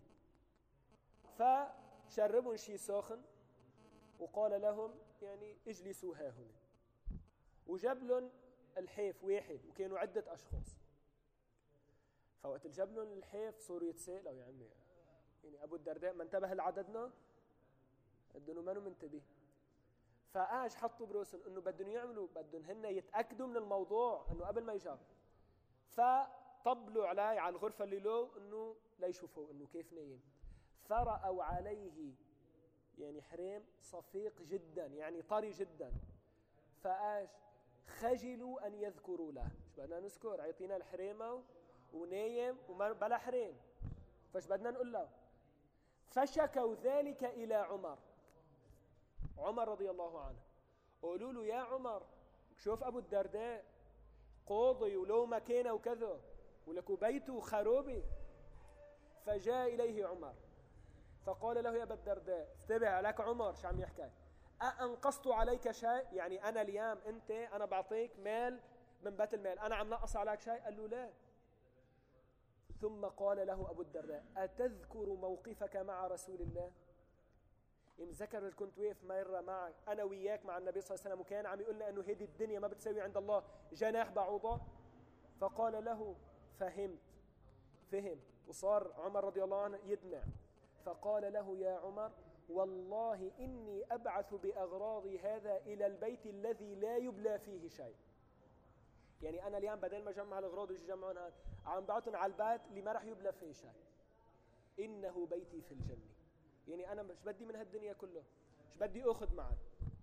A: فشربوا شيء ساخن وقال لهم يعني اجلسوا ها هنا، وجاب لهم الحيف واحد، وكانوا عدة أشخاص. فوقت جاب لهم الحيف صاروا يتسائلوا، يا عمي يعني أبو الدرداء ما انتبه لعددنا؟ بدهم ما منتبه. فاج حطوا براسهم انه بدهم يعملوا، بدهم هن يتاكدوا من الموضوع انه قبل ما يجاوب. فطبلوا عليه على الغرفه اللي له انه لا يشوفوا انه كيف نايم. فرأوا عليه يعني حريم صفيق جدا، يعني طري جدا. فاج خجلوا ان يذكروا له، شو بدنا نذكر؟ عيطينا الحريمه ونايم وما بلا حريم، فايش بدنا نقول له؟ فشكوا ذلك إلى عمر عمر رضي الله عنه. قولوا له: يا عمر، شوف أبو الدرداء قاضي وله مكانه وكذا ولكو بيته خروبي. فجاء إليه عمر فقال له: يا أبا الدرداء، انتبه لك عمر شو عم يحكي، أأنقصت عليك شيء؟ يعني أنا اليوم أنت أنا بعطيك مال من بيت المال، أنا عم نقص عليك شيء؟ قال له: لا. ثم قال له أبو الدرداء: أتذكر موقفك مع رسول الله؟ إن ذكر كنت واقف مرة معك أنا وياك مع النبي صلى الله عليه وسلم وكان عم يقول لنا أنه هذه الدنيا ما بتساوي عند الله جناح بعوضة. فقال له: فهمت. فهم، وصار عمر رضي الله عنه يدمع. فقال له: يا عمر، والله إني أبعث بأغراضي هذا إلى البيت الذي لا يبلى فيه شيء. يعني أنا اليوم بدل ما جمع الأغراض ويجي يجمعون عم بعطن على البيت اللي ما رح يبلى فيه شيء، إنه بيتي في الجنة. يعني أنا مش بدي من هالدنيا كله، مش بدي أخذ معي.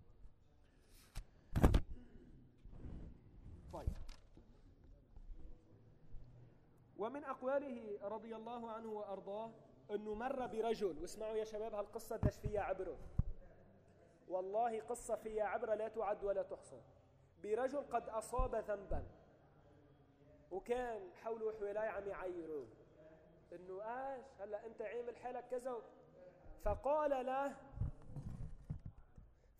A: طيب، ومن أقواله رضي الله عنه وأرضاه أنه مر برجل، واسمعوا يا شباب هالقصة دش فيها عبره، والله قصة فيها عبرة لا تعد ولا تحصى. برجل قد أصاب ذنبا وكان حوله وحوالي عم يعيروه انه ايش، هلا انت عامل حالك كذا. فقال له: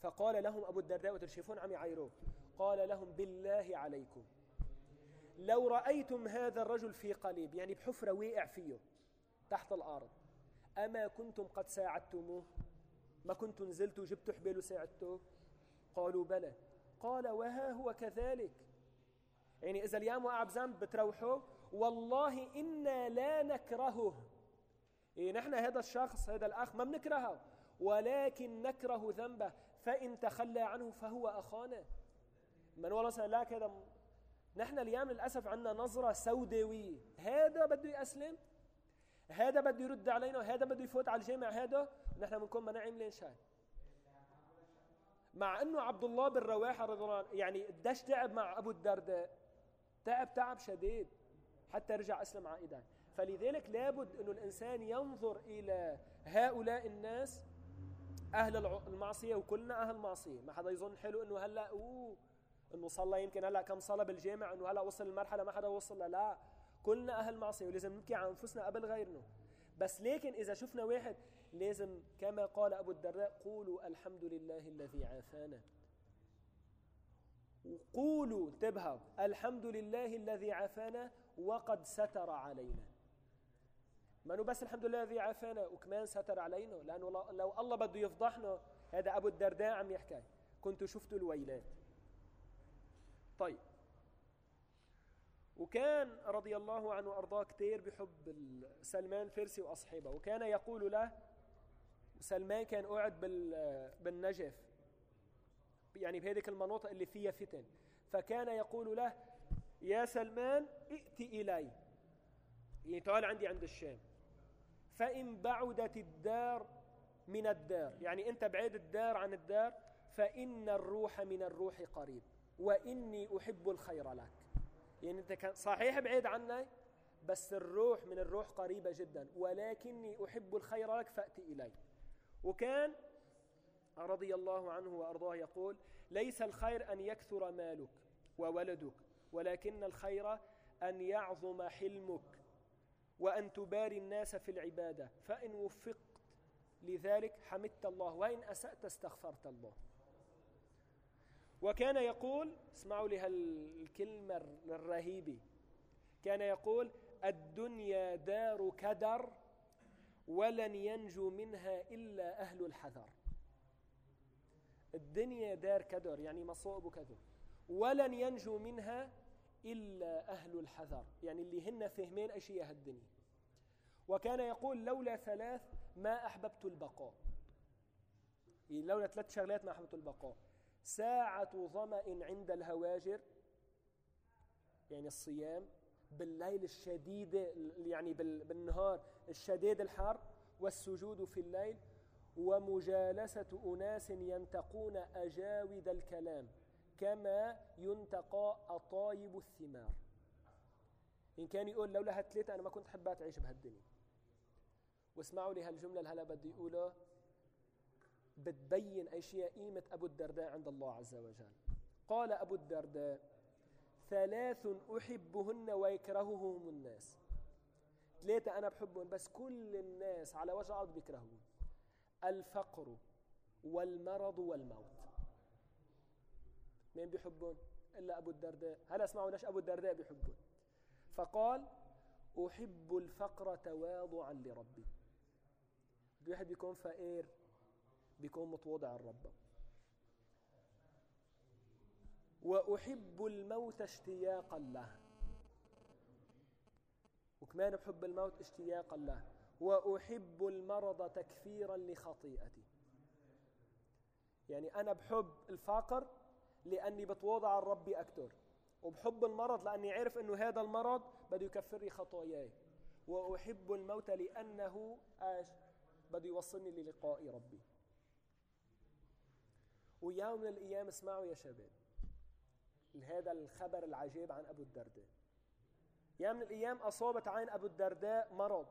A: فقال لهم أبو الدرداء وتشوفون عم يعايروه، قال لهم بالله عليكم لو رأيتم هذا الرجل في قليب، يعني بحفرة وقع فيه تحت الأرض، أما كنتم قد ساعدتموه؟ ما كنتم نزلتوا وجبتوا حبيل وساعدتوه؟ قالوا بلى. قال وها هو كذلك، يعني إذا اليوم وقع بذنب بتروحوا والله إنا لا نكرهه، إيه نحن هذا الشخص هذا الأخ ما بنكرهه، ولكن نكره ذنبه، فإن تخلى عنه فهو أخانا. من والله لا كذا. نحن اليوم للأسف عندنا نظرة سوداوية، هذا بده يأسلم، هذا بده يرد علينا، هذا بده يفوت على الجامع، هذا نحن بنكون ما نعملين شيء. مع أنه عبد الله بن رواحة رضي الله عنه يعني قديش تعب مع أبو الدرداء، تعب تعب شديد حتى رجع أسلم عائدا. فلذلك لابد أنه الإنسان ينظر إلى هؤلاء الناس أهل المعصية، وكلنا أهل معصية. ما حدا يظن حلو أنه هلأ أوه أنه صلى يمكن هلأ كم صلى بالجامع أنه هلأ وصل المرحلة ما حدا وصل. لا، كلنا أهل معصية ولازم نبكي عن أنفسنا قبل غيرنا. بس لكن إذا شفنا واحد لازم كما قال أبو الدرداء قولوا الحمد لله الذي عافانا، وقولوا انتبهوا الحمد لله الذي عافانا وقد ستر علينا. ما بس الحمد لله الذي عافانا وكمان ستر علينا، لأنه لو الله بده يفضحنا، هذا أبو الدرداء عم يحكي، كنت شفت الويلات. طيب، وكان رضي الله عنه وأرضاه كتير بحب سلمان الفارسي وأصحابه، وكان يقول له، سلمان كان قاعد بالنجف يعني بهذيك المناطق اللي فيها فتن، فكان يقول له يا سلمان ائت إلي، يعني تعال عندي عند الشام، فإن بعدت الدار من الدار، يعني أنت بعيد الدار عن الدار، فإن الروح من الروح قريب وإني أحب الخير لك. يعني أنت كان صحيح بعيد عني بس الروح من الروح قريبة جدا، ولكني أحب الخير لك فأتي إلي. وكان رضي الله عنه وأرضاه يقول ليس الخير أن يكثر مالك وولدك، ولكن الخير أن يعظم حلمك وأن تباري الناس في العبادة، فإن وفقت لذلك حمدت الله وإن أسأت استغفرت الله. وكان يقول، اسمعوا لها الكلمة الرهيبة، كان يقول الدنيا دار كدر ولن ينجو منها إلا أهل الحذر. الدنيا دار كدر يعني مصائب وكذب، ولن ينجو منها إلا أهل الحذر، يعني اللي هن فهمين أشياء هالدنيا. وكان يقول لولا ثلاث ما أحببت البقاء، يعني لولا ثلاث شغلات ما أحببت البقاء: ساعة ظمأ عند الهواجر، يعني الصيام بالليل الشديد، يعني بالنهار الشديد الحر، والسجود في الليل، ومجالسة أناس ينتقون أجاود الكلام كما ينتقى أطايب الثمار. إن كان يقول لولا هالثلاثة أنا ما كنت حبات أعيش بهالدنيا. واسمعوا لي هالجملة اللي هلا بدي أقولها بتبين أشياء قيمة أبو الدرداء عند الله عز وجل. قال أبو الدرداء ثلاث أحبهن ويكرههم الناس. ثلاثة أنا بحبهم بس كل الناس على وجه الأرض بيكرهون: الفقر والمرض والموت. مين بيحبون إلا أبو الدرداء؟ هلا اسمعوا ليش أبو الدرداء بيحبون. فقال أحب الفقر تواضعا لربي. الواحد بيكون فقير بيكون متواضع لربه. وأحب الموت اشتياقا له، وكمان بحب الموت اشتياقا له. وأحب المرض تكفيرا لخطيئتي، يعني أنا بحب الفقر لأني بتواضع لربي أكثر، وبحب المرض لأني عارف أنه هذا المرض بده يكفر لي خطاياي. وأحب الموت لأنه آش بده يوصلني للقاء ربي. ويوم من الأيام اسمعوا يا شباب هذا الخبر العجيب عن أبو الدرداء. يوم من الأيام أصابت عين أبو الدرداء مرض،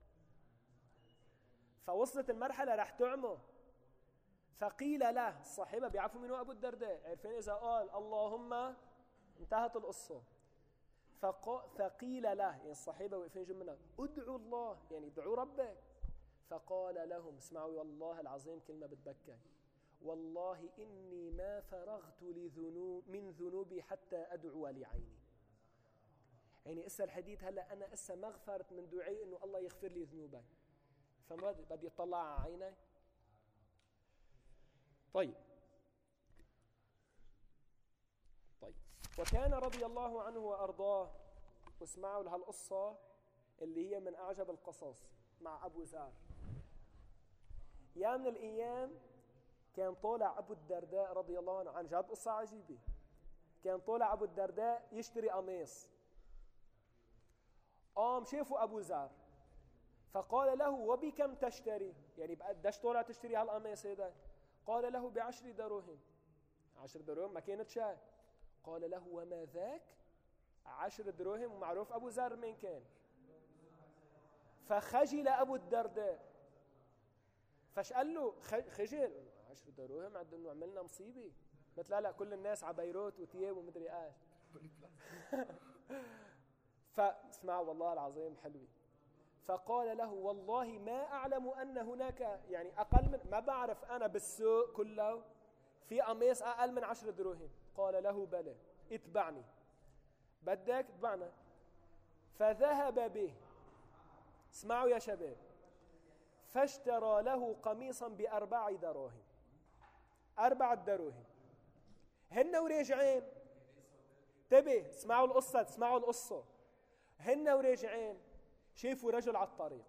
A: فوصلت المرحلة رح تعمى. فقيل له، الصحابة بيعرفوا منه أبو الدرداء، عارفين إذا قال اللهم انتهت القصة. فقيل له، يعني الصحابة واقفين جنبنا، ادعوا الله، يعني ادعوا ربك. فقال لهم، اسمعوا والله العظيم كلمة بتبكي، والله إني ما فرغت لذنوب من ذنوبي حتى أدعو لعيني. يعني إسا الحديث هلأ أنا إسا مغفرت من دعي إنه الله يغفر لي ذنوبي، فما بدي أطلع على عيني. طيب طيب وكان رضي الله عنه وأرضاه، واسمعوا لهالقصة اللي هي من أعجب القصص مع أبو ذر. يا من الأيام كان طالع أبو الدرداء رضي الله عنه، عن جد قصة عجيبة، كان طالع أبو الدرداء يشتري قميص، قام شافوا أبو ذر فقال له وبكم تشتري؟ يعني بقديش طالع تشتري هالقميص هذا؟ قال له بعشر دراهم. عشر دراهم ما كانت شيء. قال له وما ذاك؟ عشر دراهم، ومعروف أبو ذر من كان. فخجل أبو الدرداء، فش قال له خجل عشر دراهم عد انه عملنا مصيبه، مثل لا كل الناس على بيروت وثياب ومدري ايش. فاسمعوا والله العظيم حلوه. فقال له والله ما اعلم ان هناك يعني اقل من، ما بعرف انا بالسوق كله في قميص اقل من عشر دراهم. قال له بلى اتبعني، بدك اتبعنا. فذهب به، اسمعوا يا شباب، فاشترى له قميصا بأربع دراهم، أربعة دراهم. هن وراجعين، انتبه اسمعوا القصة، اسمعوا القصة. هن وراجعين شافوا رجل على الطريق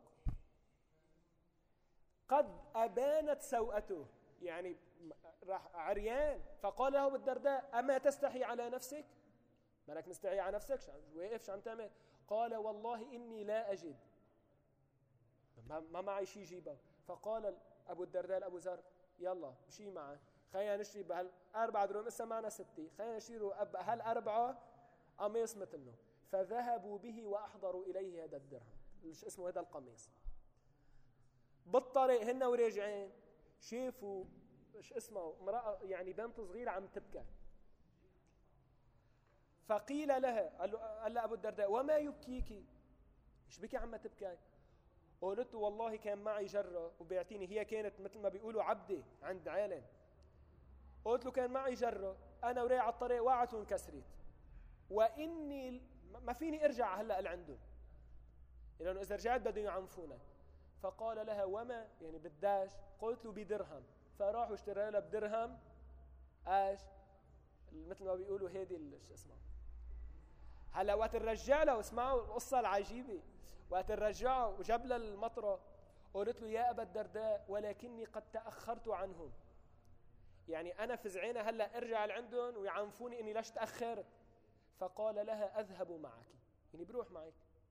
A: قد أبانت سوءته، يعني راح عريان. فقال له أبو الدرداء أما تستحي على نفسك؟ مالك مستحي على نفسك؟ واقف شو عم تعمل؟ قال والله إني لا أجد، ما معي شيء جيبه. فقال أبو الدرداء لأبو ذر يلا مشي معه، خلينا نشتري بهالأربعة دراهم، لسه معنا ستة، خلينا نشتري هالأربعة قميص مثله. فذهبوا به وأحضروا إليه هذا الدرهم، ايش اسمه هذا القميص. بالطريق هن وراجعين شافوا ايش اسمه امرأة، يعني بنت صغيرة عم تبكي. فقيل لها، قال له قال لها أبو الدرداء وما يبكيك؟ ايش بكي عم تبكي؟ قلت والله كان معي جرة وبيعطيني، هي كانت مثل ما بيقولوا عبدة عند عالم. قلت له كان معي جرة أنا ورايح على الطريق وقعت وانكسرت، وإني ما فيني أرجع هلأ لعندهم، لأنه إذا رجعت بدهم يعنفونا. فقال لها وما يعني بداش؟ قلت له بدرهم. فراحوا اشترى لها بدرهم ايش مثل ما بيقولوا هيدي شو اسمها. هلا وقت الرجع له، اسمعوا القصة العجيبة، وقت الرجعه وجاب له المطرة، قلت له يا أبا الدرداء ولكني قد تأخرت عنهم، يعني أنا فزعانة هلا أرجع لعندهم ويعنفوني إني ليش تأخرت. فقال لها أذهب معك، يعني بروح معك.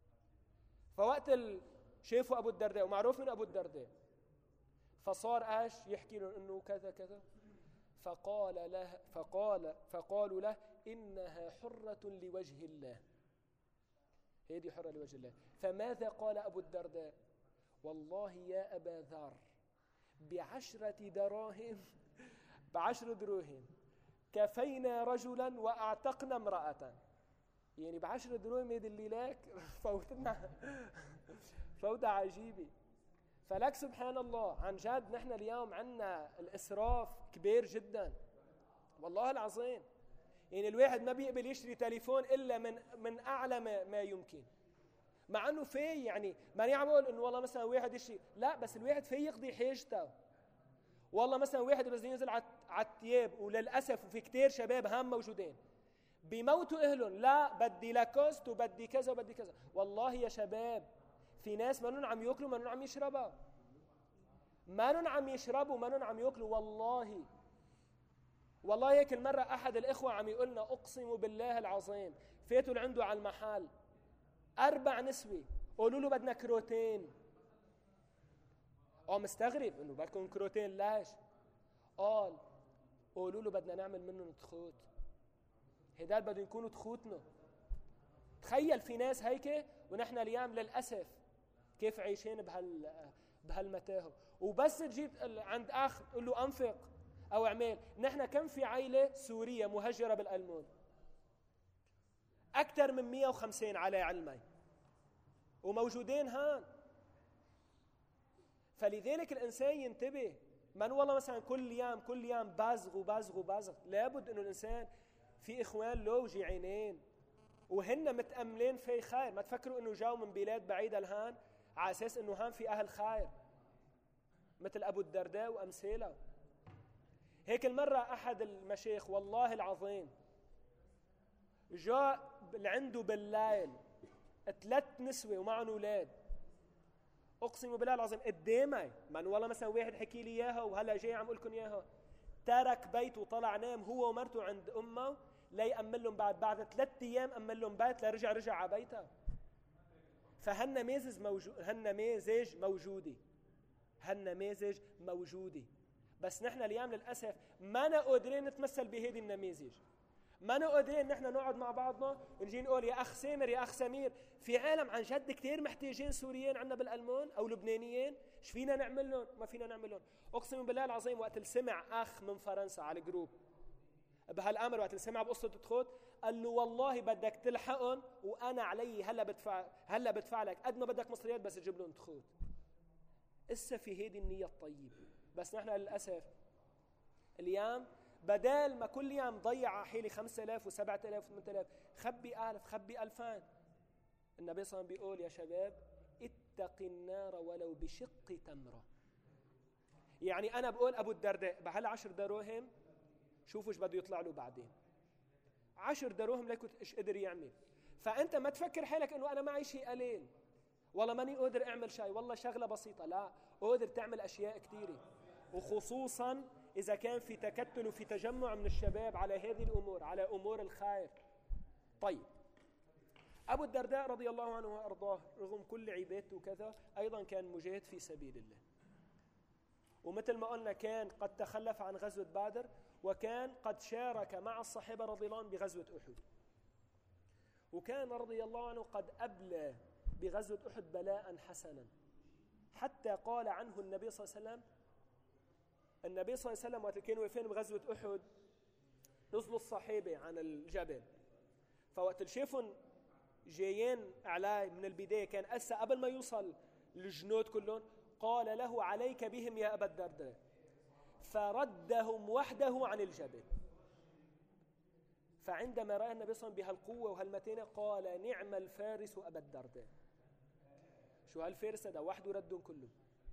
A: فوقت ال... شافوا أبو الدرداء، ومعروف من أبو الدرداء، فصار ايش يحكي لهم انه كذا كذا. فقال له فقال فقالوا له انها حرة لوجه الله، هذه حرة لوجه الله. فماذا قال أبو الدرداء؟ والله يا أبا ذر بعشرة دراهم بعشر دراهم كفينا رجلا وأعتقنا امرأة، يعني بعشر دراهم هذه اللي لك فوتنا فوتة عجيبة. فلك سبحان الله عن جد نحن اليوم عندنا الإسراف كبير جدا والله العظيم. يعني الواحد ما بيقبل يشتري تليفون إلا من من أعلى ما, ما يمكن، مع أنه في يعني ما نعمل إنه والله مثلا واحد يشتري، لا بس الواحد في يقضي حاجته. والله مثلا واحد بس ينزل على الثياب، وللأسف وفي كتير شباب هام موجودين بيموتوا أهلهم، لا بدي لاكوست وبدي كذا وبدي كذا. والله يا شباب في ناس ما عم يأكلوا ما عم يشربوا، ما عم يشربوا ما عم يأكلوا. والله والله هيك المرة أحد الإخوة عم يقولنا أقسم بالله العظيم فاتوا لعنده على المحل أربع نسوة، قولوا له بدنا كروتين. اه مستغرب إنه بدكم كروتين ليش؟ قال قولوا له بدنا نعمل منهم تخوت، هدول بدهم يكونوا تخوتنا. تخيل في ناس هيك، ونحن اليوم للأسف كيف عايشين بهال بهالمتاهه. وبس تجيب عند أخ تقول له أنفق أو اعمل. نحن كم في عائلة سورية مهجرة بالألمون؟ أكثر من مئة وخمسين على علمي، وموجودين هان. فلذلك الإنسان ينتبه من والله مثلا كل يوم كل يوم بازغ وبازغ وبازغ. لابد انه الانسان في اخوان له وجي عينين وهن متأملين في خير. ما تفكروا انه جاوا من بلاد بعيدة الهان على اساس انه هان في اهل خير مثل ابو الدرداء وامثاله. هيك المرة احد المشايخ والله العظيم جاء عنده بالليل ثلاث نسوة ومعهم اولاد، اقسم بالله العظيم قدامي، من والله مثلا واحد حكي لي اياها وهلا جاي عم اقول لكم اياها. ترك بيته وطلع نام هو ومرته عند امه ليأمن لهم بعد بعد ثلاث ايام امن لهم بيت لرجع رجع على بيته. فهالنماذج موجود هالنماذج موجوده هالنماذج موجوده بس نحن اليوم للاسف ما قادرين نتمثل بهذه النماذج. ما قادرين نحن نقعد مع بعضنا ونجي نقول يا اخ سامر يا اخ سمير في عالم عن جد كثير محتاجين سوريين عندنا بالألمان او لبنانيين، ايش فينا نعمل لهم؟ ما فينا نعمل لهم. اقسم بالله العظيم وقت سمع اخ من فرنسا على الجروب بهالامر، وقت سمع بقصه تخوت قال له والله بدك تلحقهم وانا علي هلا بدفع هلا بدفع لك قد ما بدك مصريات بس تجيب لهم تخوت. اسا في هذه النيه الطيبه. بس نحن للاسف اليوم بدال ما كل يوم ضيع على حالي خمسة آلاف وسبعة آلاف وثمانية آلاف خبي ألف خبي ألفان. النبي صلى الله عليه وسلم بيقول يا شباب اتق النار ولو بشق تمرة. يعني أنا بقول أبو الدرداء بهال عشر دراهم شوفوا ايش بده يطلع له بعدين. عشر دراهم ليكوا ايش قدر يعمل. فأنت ما تفكر حالك إنه أنا معي شيء قليل والله ماني قادر أعمل شيء والله شغلة بسيطة. لا، قادر تعمل أشياء كثيرة، وخصوصاً إذا كان في تكتل وفي تجمع من الشباب على هذه الأمور على أمور الخير. طيب أبو الدرداء رضي الله عنه وأرضاه رغم كل عبادته وكذا أيضا كان مجاهد في سبيل الله، ومثل ما قلنا كان قد تخلف عن غزوة بدر وكان قد شارك مع الصحابة رضي الله عنهم بغزوة أحد، وكان رضي الله عنه قد أبلى بغزوة أحد بلاء حسنا حتى قال عنه النبي صلى الله عليه وسلم. النبي صلى الله عليه وسلم وقت كانوا واقفين بغزوة أحد نزلوا الصحابة عن الجبل، فوقت شافهم جايين عليه من البداية كان أسا قبل ما يوصل الجنود كلهم قال له عليك بهم يا أبا الدرداء، فردهم وحده عن الجبل. فعندما رأى النبي صلى الله عليه وسلم بهالقوة وهالمتانة قال نعم الفارس أبا الدرداء. شو هالفارس ده وحده ردهم كلهم.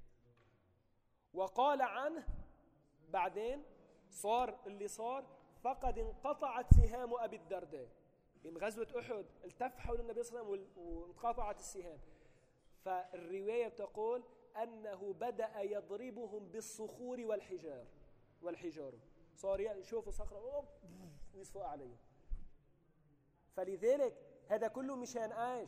A: وقال عنه بعدين صار اللي صار فقد انقطعت سهام أبي الدرداء. من غزوة أحد التف حول النبي صلى الله عليه وسلم وانقطعت السهام. فالرواية تقول أنه بدأ يضربهم بالصخور والحجار والحجار صار يشوفوا صخرة ويصفوا عليهم. فلذلك هذا كله مشان ايش؟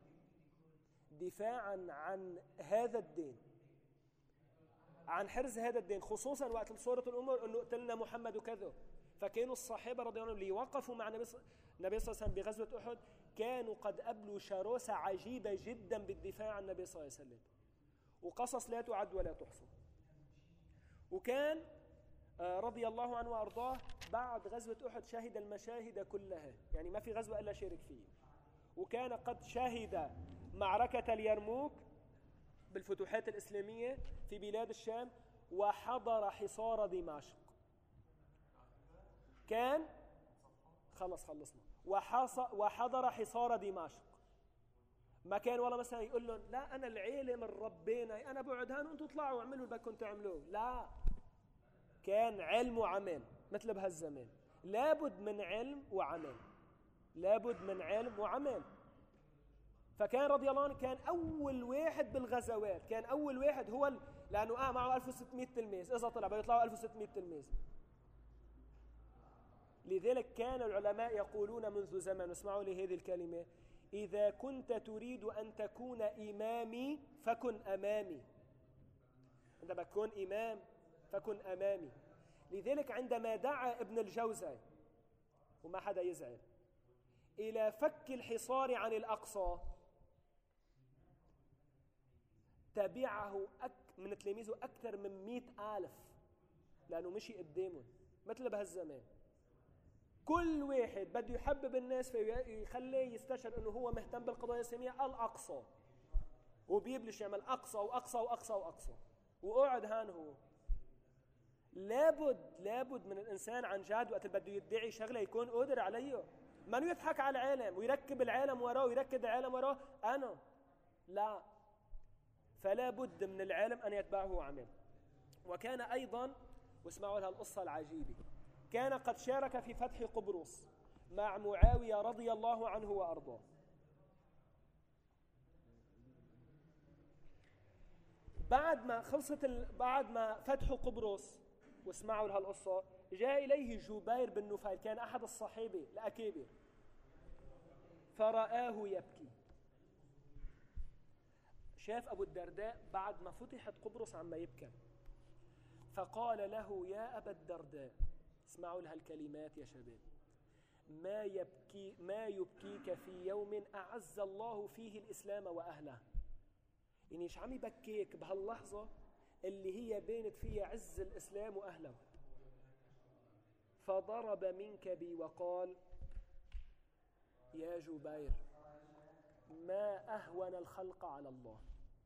A: دفاعا عن هذا الدين، عن حرز هذا الدين، خصوصا وقت صورة الأمور أنه قتلنا محمد وكذا. فكانوا الصحابة رضي الله عنهم اللي وقفوا مع النبي صلى الله عليه وسلم بغزوة أحد كانوا قد أبلوا شراسة عجيبة جدا بالدفاع عن النبي صلى الله عليه وسلم، وقصص لا تعد ولا تحصى. وكان رضي الله عنه وأرضاه بعد غزوة أحد شهد المشاهد كلها، يعني ما في غزوة إلا شارك فيه. وكان قد شهد معركة اليرموك بالفتوحات الإسلامية في بلاد الشام، وحضر حصار دمشق. كان خلص خلصنا وحضر حصار دمشق. ما كان ولا مثلا يقول لهم لا أنا العيلة من ربنا أنا بعد هان وأنتوا طلعوا واعملوا اللي بدكم تعملوه. لا، كان علم وعمل مثل بهالزمان. لابد من علم وعمل، لابد من علم وعمل. فكان رضي الله عنه كان أول واحد بالغزوات، كان أول واحد هو ال... لأنه آه معه ألف وستمائة تلميذ، إذا طلع بيطلعوا ألف وستمائة تلميذ. لذلك كان العلماء يقولون منذ زمن، اسمعوا لي هذه الكلمة: إذا كنت تريد أن تكون إمامي فكن أمامي. عندما تكون إمام فكن أمامي. لذلك عندما دعا ابن الجوزي وما حدا يزعل إلى فك الحصار عن الأقصى، تبعه أك من تلاميذه أكثر من مئة ألف، لأنه مشي قدامهم مثل بهالزمان. كل واحد بده يحبب الناس فيخليه يستشعر أنه هو مهتم بالقضايا الإسلامية. الأقصى، وبيبلش يعمل أقصى وأقصى وأقصى وأقصى، وقعد هان هو لابد لابد من الإنسان عن جد وقت بده يدعي شغلة يكون قادر عليه، ما يضحك على العالم ويركب العالم وراه ويركب العالم وراه أنا لا. فلا بد من العالم أن يتبعه عمل. وكان أيضا، واسمعوا لها القصة العجيبة، كان قد شارك في فتح قبرص مع معاوية رضي الله عنه وأرضاه. بعد ما خلصت ال... بعد ما فتحوا قبرص، واسمعوا لها القصة، جاء إليه جبير بن نفيل، كان أحد الصحابة الأكابر، فرآه يبكي. شاف أبو الدرداء بعد ما فتحت قبرص عما يبكي، فقال له يا أبا الدرداء، اسمعوا لها الكلمات يا شباب، ما يبكي ما يبكيك في يوم أعز الله فيه الإسلام وأهله. يعني ايش عم يبكيك بهاللحظة اللي هي بينت فيها عز الإسلام وأهله؟ فضرب منكبي وقال يا جبير ما أهون الخلق على الله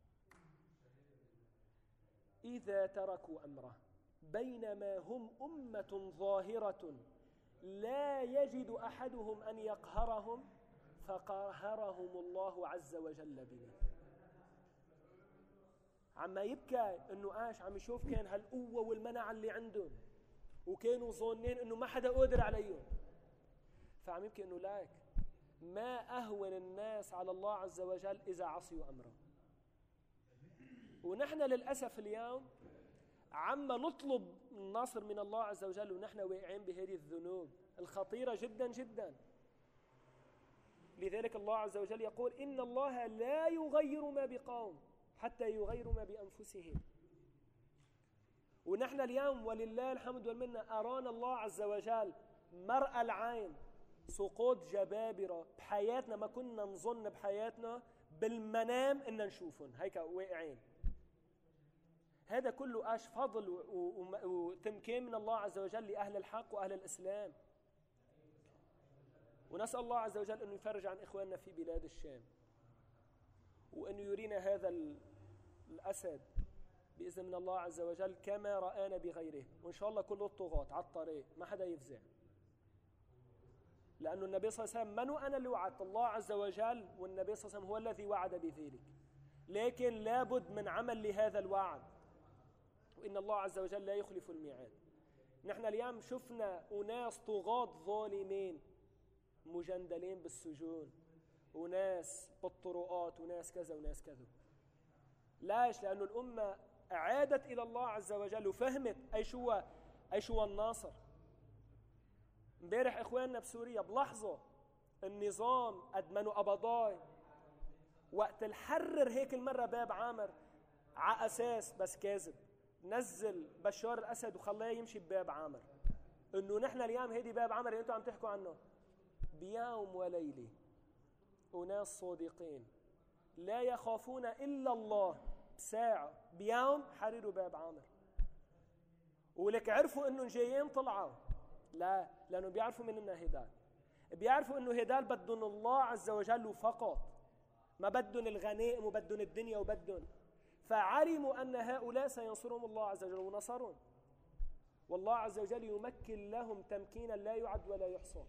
A: إذا تركوا أمره، بينما هم أمة ظاهرة لا يجد أحدهم أن يقهرهم فقهرهم الله عز وجل بنا. عما يبكى انه ايش عم يشوف كان هالقوة والمنع اللي عندهم، وكانوا ظنين انه ما حدا قادر عليهم، فعم يبكي انه لاك ما اهون الناس على الله عز وجل اذا عصيوا امره. ونحن للاسف اليوم عم نطلب النصر من الله عز وجل ونحن واقعين بهذه الذنوب الخطيرة جدا جدا. لذلك الله عز وجل يقول إن الله لا يغير ما بقوم حتى يغيروا ما بأنفسهم. ونحن اليوم ولله الحمد والمنة أرانا الله عز وجل مرأى العين سقوط جبابرة بحياتنا ما كنا نظن بحياتنا بالمنام إن نشوفهم هيك واقعين. هذا كله اش فضل وتمكين من الله عز وجل لأهل الحق وأهل الإسلام. ونسأل الله عز وجل أن يفرج عن إخواننا في بلاد الشام، وأن يرينا هذا الأسد بإذن من الله عز وجل كما رآنا بغيره. وإن شاء الله كل الطغاة على الطريق ما حدا يفزع، لأن النبي صلى الله عليه وسلم من أنا اللي وعدت؟ الله عز وجل، والنبي صلى الله عليه وسلم هو الذي وعد بذلك. لكن لابد من عمل لهذا الوعد، وإن الله عز وجل لا يخلف الميعاد. نحن اليوم شفنا أناس طغاة ظالمين مجندلين بالسجون، وناس بالطرقات، وناس كذا وناس كذا. ليش؟ لأن الأمة عادت إلى الله عز وجل وفهمت أي شو أي شو الناصر. امبارح إخواننا بسوريا بلحظة النظام أدمنوا قبضاي وقت الحرر هيك المرة باب عامر على أساس بس كاذب، نزل بشار الأسد وخلاه يمشي بباب عامر، إنه نحن اليوم هيدي باب عامر اللي أنتم عم تحكوا عنه بيوم وليلة وناس صادقين لا يخافون إلا الله بساعة بيوم حرروا باب عامر. ولك عرفوا إنه جايين طلعوا؟ لا، لأنه بيعرفوا من إنه هدال، بيعرفوا إنه هدال بدون الله عز وجل فقط، ما بدون الغنائم وبدون الدنيا وبدون، فعلموا أن هؤلاء سينصرهم الله عز وجل ونصرهم، والله عز وجل يمكن لهم تمكينا لا يعد ولا يحصى.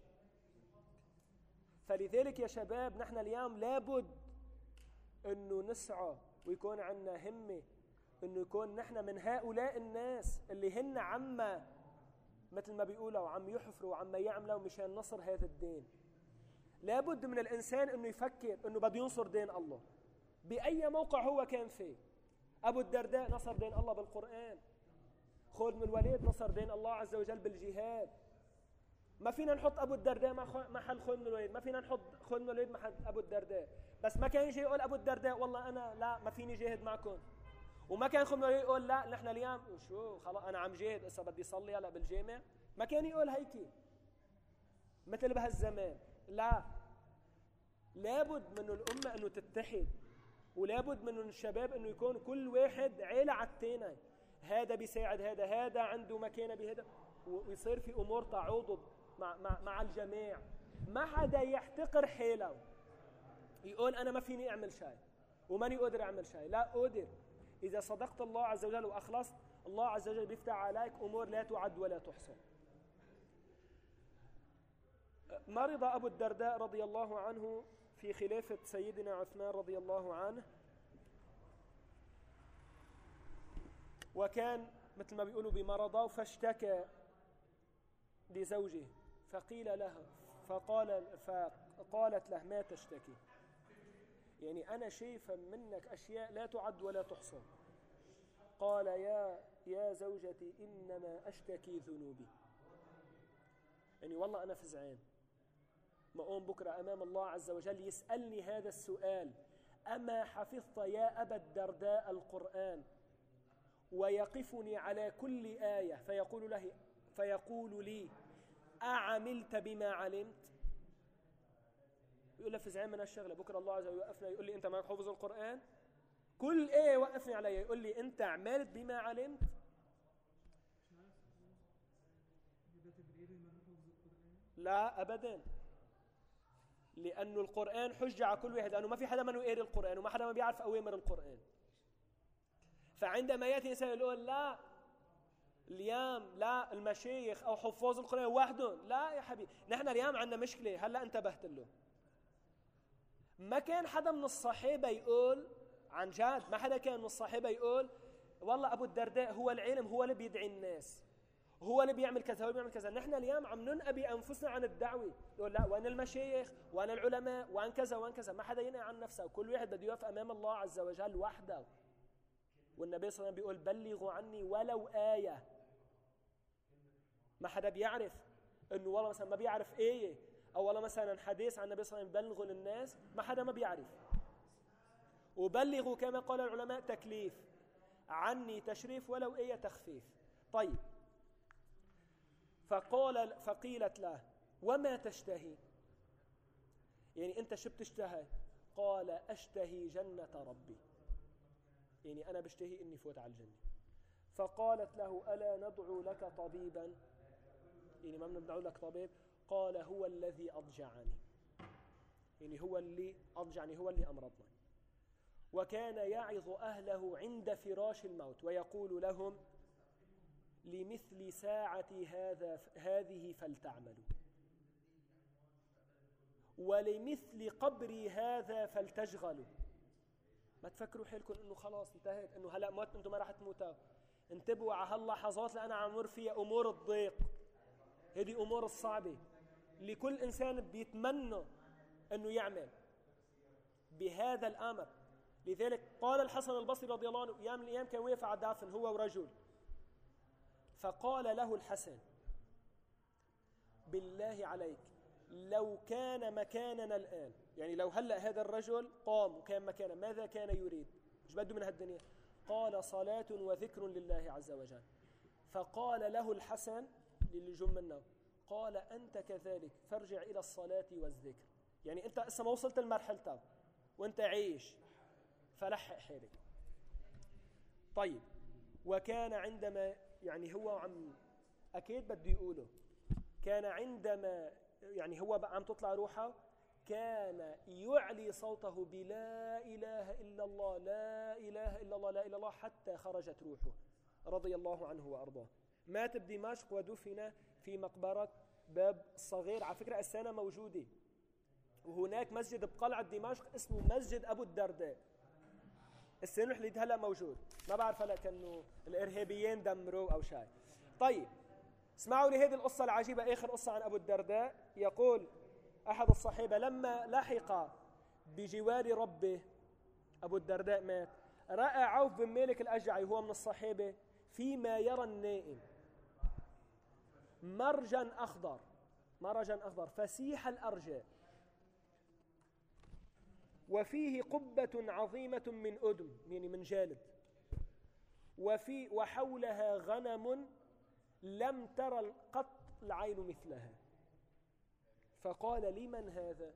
A: فلذلك يا شباب نحن اليوم لابد أنه نسعى ويكون عندنا همة أنه يكون نحن من هؤلاء الناس اللي هن عما مثل ما بيقولوا عم يحفروا وعم يعملوا مشان نصر هذا الدين. لابد من الإنسان أنه يفكر أنه بده ينصر دين الله بأي موقع هو كان فيه. أبو الدرداء نصر دين الله بالقرآن، خالد بن الوليد نصر دين الله عز وجل بالجهاد. ما فينا نحط أبو الدرداء محل خالد بن الوليد، ما فينا نحط خالد بن الوليد محل أبو الدرداء، بس ما كان يجي يقول أبو الدرداء والله أنا لا ما فيني جاهد معكم، وما كان خالد بن الوليد يقول لا نحن اليوم شو خلاص أنا عم جاهد إذا بدي صلي هلا بالجامع، ما كان يقول هيك مثل بهالزمان. لا، لابد من الأمة أنه تتحد، ولابد من الشباب أنه يكون كل واحد عيلة على التاني، هذا بيساعد هذا، هذا عنده مكانة بهذا، ويصير في أمور تعوض مع, مع, مع الجميع. ما حدا يحتقر حاله يقول أنا ما فيني أعمل شيء وماني قادر أعمل شيء. لا، قادر إذا صدقت الله عز وجل وأخلصت الله عز وجل بيفتح عليك أمور لا تعد ولا تحصى. مرض أبو الدرداء رضي الله عنه في خلافة سيدنا عثمان رضي الله عنه، وكان مثل ما بيقولوا بمرضه، فاشتكى لزوجه فقيل له فقال فقالت له ما تشتكي؟ يعني أنا شايفة منك أشياء لا تعد ولا تحصى. قال يا يا زوجتي إنما أشتكي ذنوبي، يعني والله أنا فزعان، ما أقوم بكرة أمام الله عز وجل يسألني هذا السؤال: أما حفظت يا أبا الدرداء القرآن؟ ويقفني على كل آية فيقول له فيقول لي أعملت بما علمت؟ يقول له فزعان من الشغلة، بكرة الله عز وجل يوقفنا يقول لي أنت معك حفظ القرآن؟ كل إيه وقفني عليها يقول لي أنت عملت بما علمت؟ لا أبدا، لأنه القرآن حجة على كل واحد، لأنه ما في حدا منه قاري القرآن وما حدا ما بيعرف أوامر القرآن. فعندما يأتي إنسان يقول لا اليوم لا المشايخ أو حفاظ القرآن وحدهم، لا يا حبيبي، نحن اليوم عندنا مشكلة هلا انتبهت له. ما كان حدا من الصحابة يقول، عن جد ما حدا كان من الصحابة يقول والله أبو الدرداء هو العلم، هو اللي بيدعي الناس، هو اللي بيعمل كذا، هو اللي بيعمل كذا. نحن اليوم عم ننقى بأنفسنا عن الدعوة، نقول لا وأنا المشايخ وأنا العلماء وأن كذا وأن كذا. ما حدا ينقى عن نفسه، وكل واحد بده يقف أمام الله عز وجل وحده. والنبي صلى الله عليه وسلم بيقول بلغوا عني ولو آية. ما حدا بيعرف إنه والله مثلا ما بيعرف آية، أو والله مثلا حديث عن النبي صلى الله عليه وسلم بلغوا للناس، ما حدا ما بيعرف. وبلغوا كما قال العلماء تكليف، عني تشريف، ولو آية تخفيف. طيب، فقال فقيلت له وما تشتهي؟ يعني أنت شو بتشتهي؟ قال أشتهي جنة ربي، يعني أنا بشتهي إني فوت على الجنة. فقالت له ألا ندعو لك طبيبا؟ يعني ما بندعو لك طبيب؟ قال هو الذي أضجعني، يعني هو اللي أضجعني، هو اللي أمرضني. وكان يعظ أهله عند فراش الموت ويقول لهم لمثل ساعة هذا هذه فلتعملوا، ولمثل قبري هذا فلتشغلوا. ما تفكروا حالكم انه خلاص انتهت، انه هلا موت انتم ما راح تموتوا. انتبهوا على هاللحظات اللي انا عم مر فيها، امور الضيق، هذه امور الصعبه اللي كل انسان بيتمنى انه يعمل بهذا الامر. لذلك قال الحسن البصري رضي الله عنه ايام من الايام كان واقف على دافن هو ورجل، فقال له الحسن بالله عليك لو كان مكاننا الآن، يعني لو هلأ هذا الرجل قام وكان مكانه ماذا كان يريد؟ مش بده من هالدنيا؟ قال صلاة وذكر لله عز وجل. فقال له الحسن للي جم منه قال أنت كذلك فارجع إلى الصلاة والذكر، يعني أنت لسه ما وصلت لمرحلتك وأنت عايش، فلحق حالك. طيب، وكان عندما يعني هو عم أكيد بده يقوله، كان عندما يعني هو بقى عم تطلع روحه كان يعلي صوته بلا إله إلا الله لا إله إلا الله لا إله إلا الله حتى خرجت روحه رضي الله عنه وأرضاه. مات بدمشق ودفن في مقبرة باب الصغير. على فكرة السنة موجودة، وهناك مسجد بقلعة دمشق اسمه مسجد أبو الدرداء، السنة اللي هلا موجود، ما بعرف هلا كانوا الإرهابيين دمروه أو شيء. طيب اسمعوا لي هذه القصة العجيبة، آخر قصة عن أبو الدرداء. يقول أحد الصحابة لما لحق بجوار ربه، أبو الدرداء مات، رأى عوف بن مالك الأجعي هو من الصحابة فيما يرى النائم مرجا أخضر، مرجا أخضر فسيح الأرجاء، وفيه قبة عظيمة من أدم يعني من جالد، وفي وحولها غنم لم ترى قط العين مثلها. فقال لمن هذا؟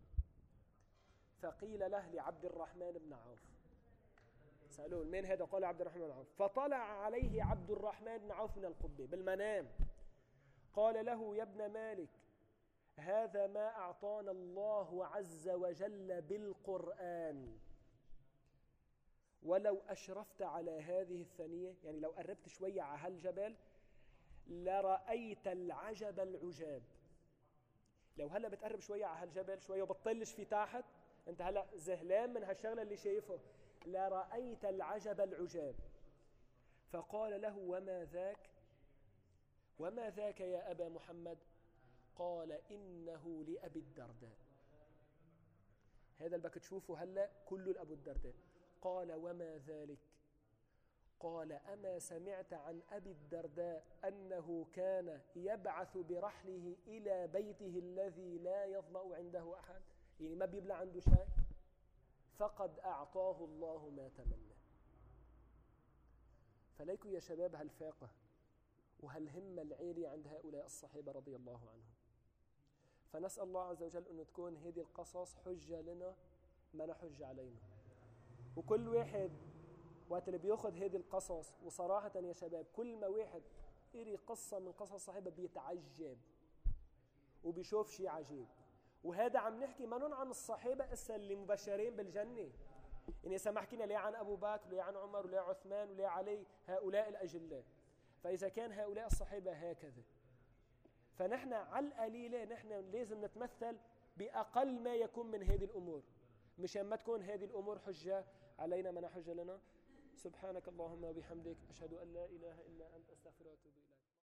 A: فقيل له لعبد الرحمن بن عوف. سألوه من هذا؟ قال عبد الرحمن بن عوف. فطلع عليه عبد الرحمن بن عوف من القبة بالمنام، قال له يا ابن مالك هذا ما أعطانا الله عز وجل بالقرآن، ولو أشرفت على هذه الثانية، يعني لو قربت شوية على هالجبل لرأيت العجب العجاب. لو هلا بتقرب شوية على هالجبل شوية وبتطلش في تحت، انت هلا زهلان من هالشغلة اللي شايفه، لرأيت العجب العجاب. فقال له وما ذاك؟ وما ذاك يا أبا محمد؟ قال إنه لأبي الدرداء. هذا اللي بدك تشوفه هلا كله لأبو الدرداء. قال وما ذلك؟ قال أما سمعت عن أبي الدرداء أنه كان يبعث برحله إلى بيته الذي لا يظمأ عنده أحد، يعني ما بيبلع عنده شيء، فقد أعطاه الله ما تمنى. فليكوا يا شباب هالفاقة وهالهمة العالية عند هؤلاء الصحابة رضي الله عنهم. فنسأل الله عز وجل أن تكون هذه القصص حجة لنا ما نحج علينا. وكل واحد وقت اللي بياخذ هذه القصص، وصراحة يا شباب كل ما واحد يقري قصة من قصص الصحابة بيتعجب وبيشوف شيء عجيب. وهذا عم نحكي منون عن الصحابة اسا اللي مبشرين بالجنة، يعني إذا ما حكينا ليه عن أبو بكر وليه عن عمر وليه عثمان وليه علي، هؤلاء الأجلاء. فإذا كان هؤلاء الصحابة هكذا، فنحن على القليلة نحن لازم نتمثل بأقل ما يكون من هذه الأمور، مشان ما تكون هذه الأمور حجة علينا ما نحج لنا. سبحانك اللهم وبحمدك، أشهد أن لا إله إلا أنت، أستغفرك وأتوب إليك.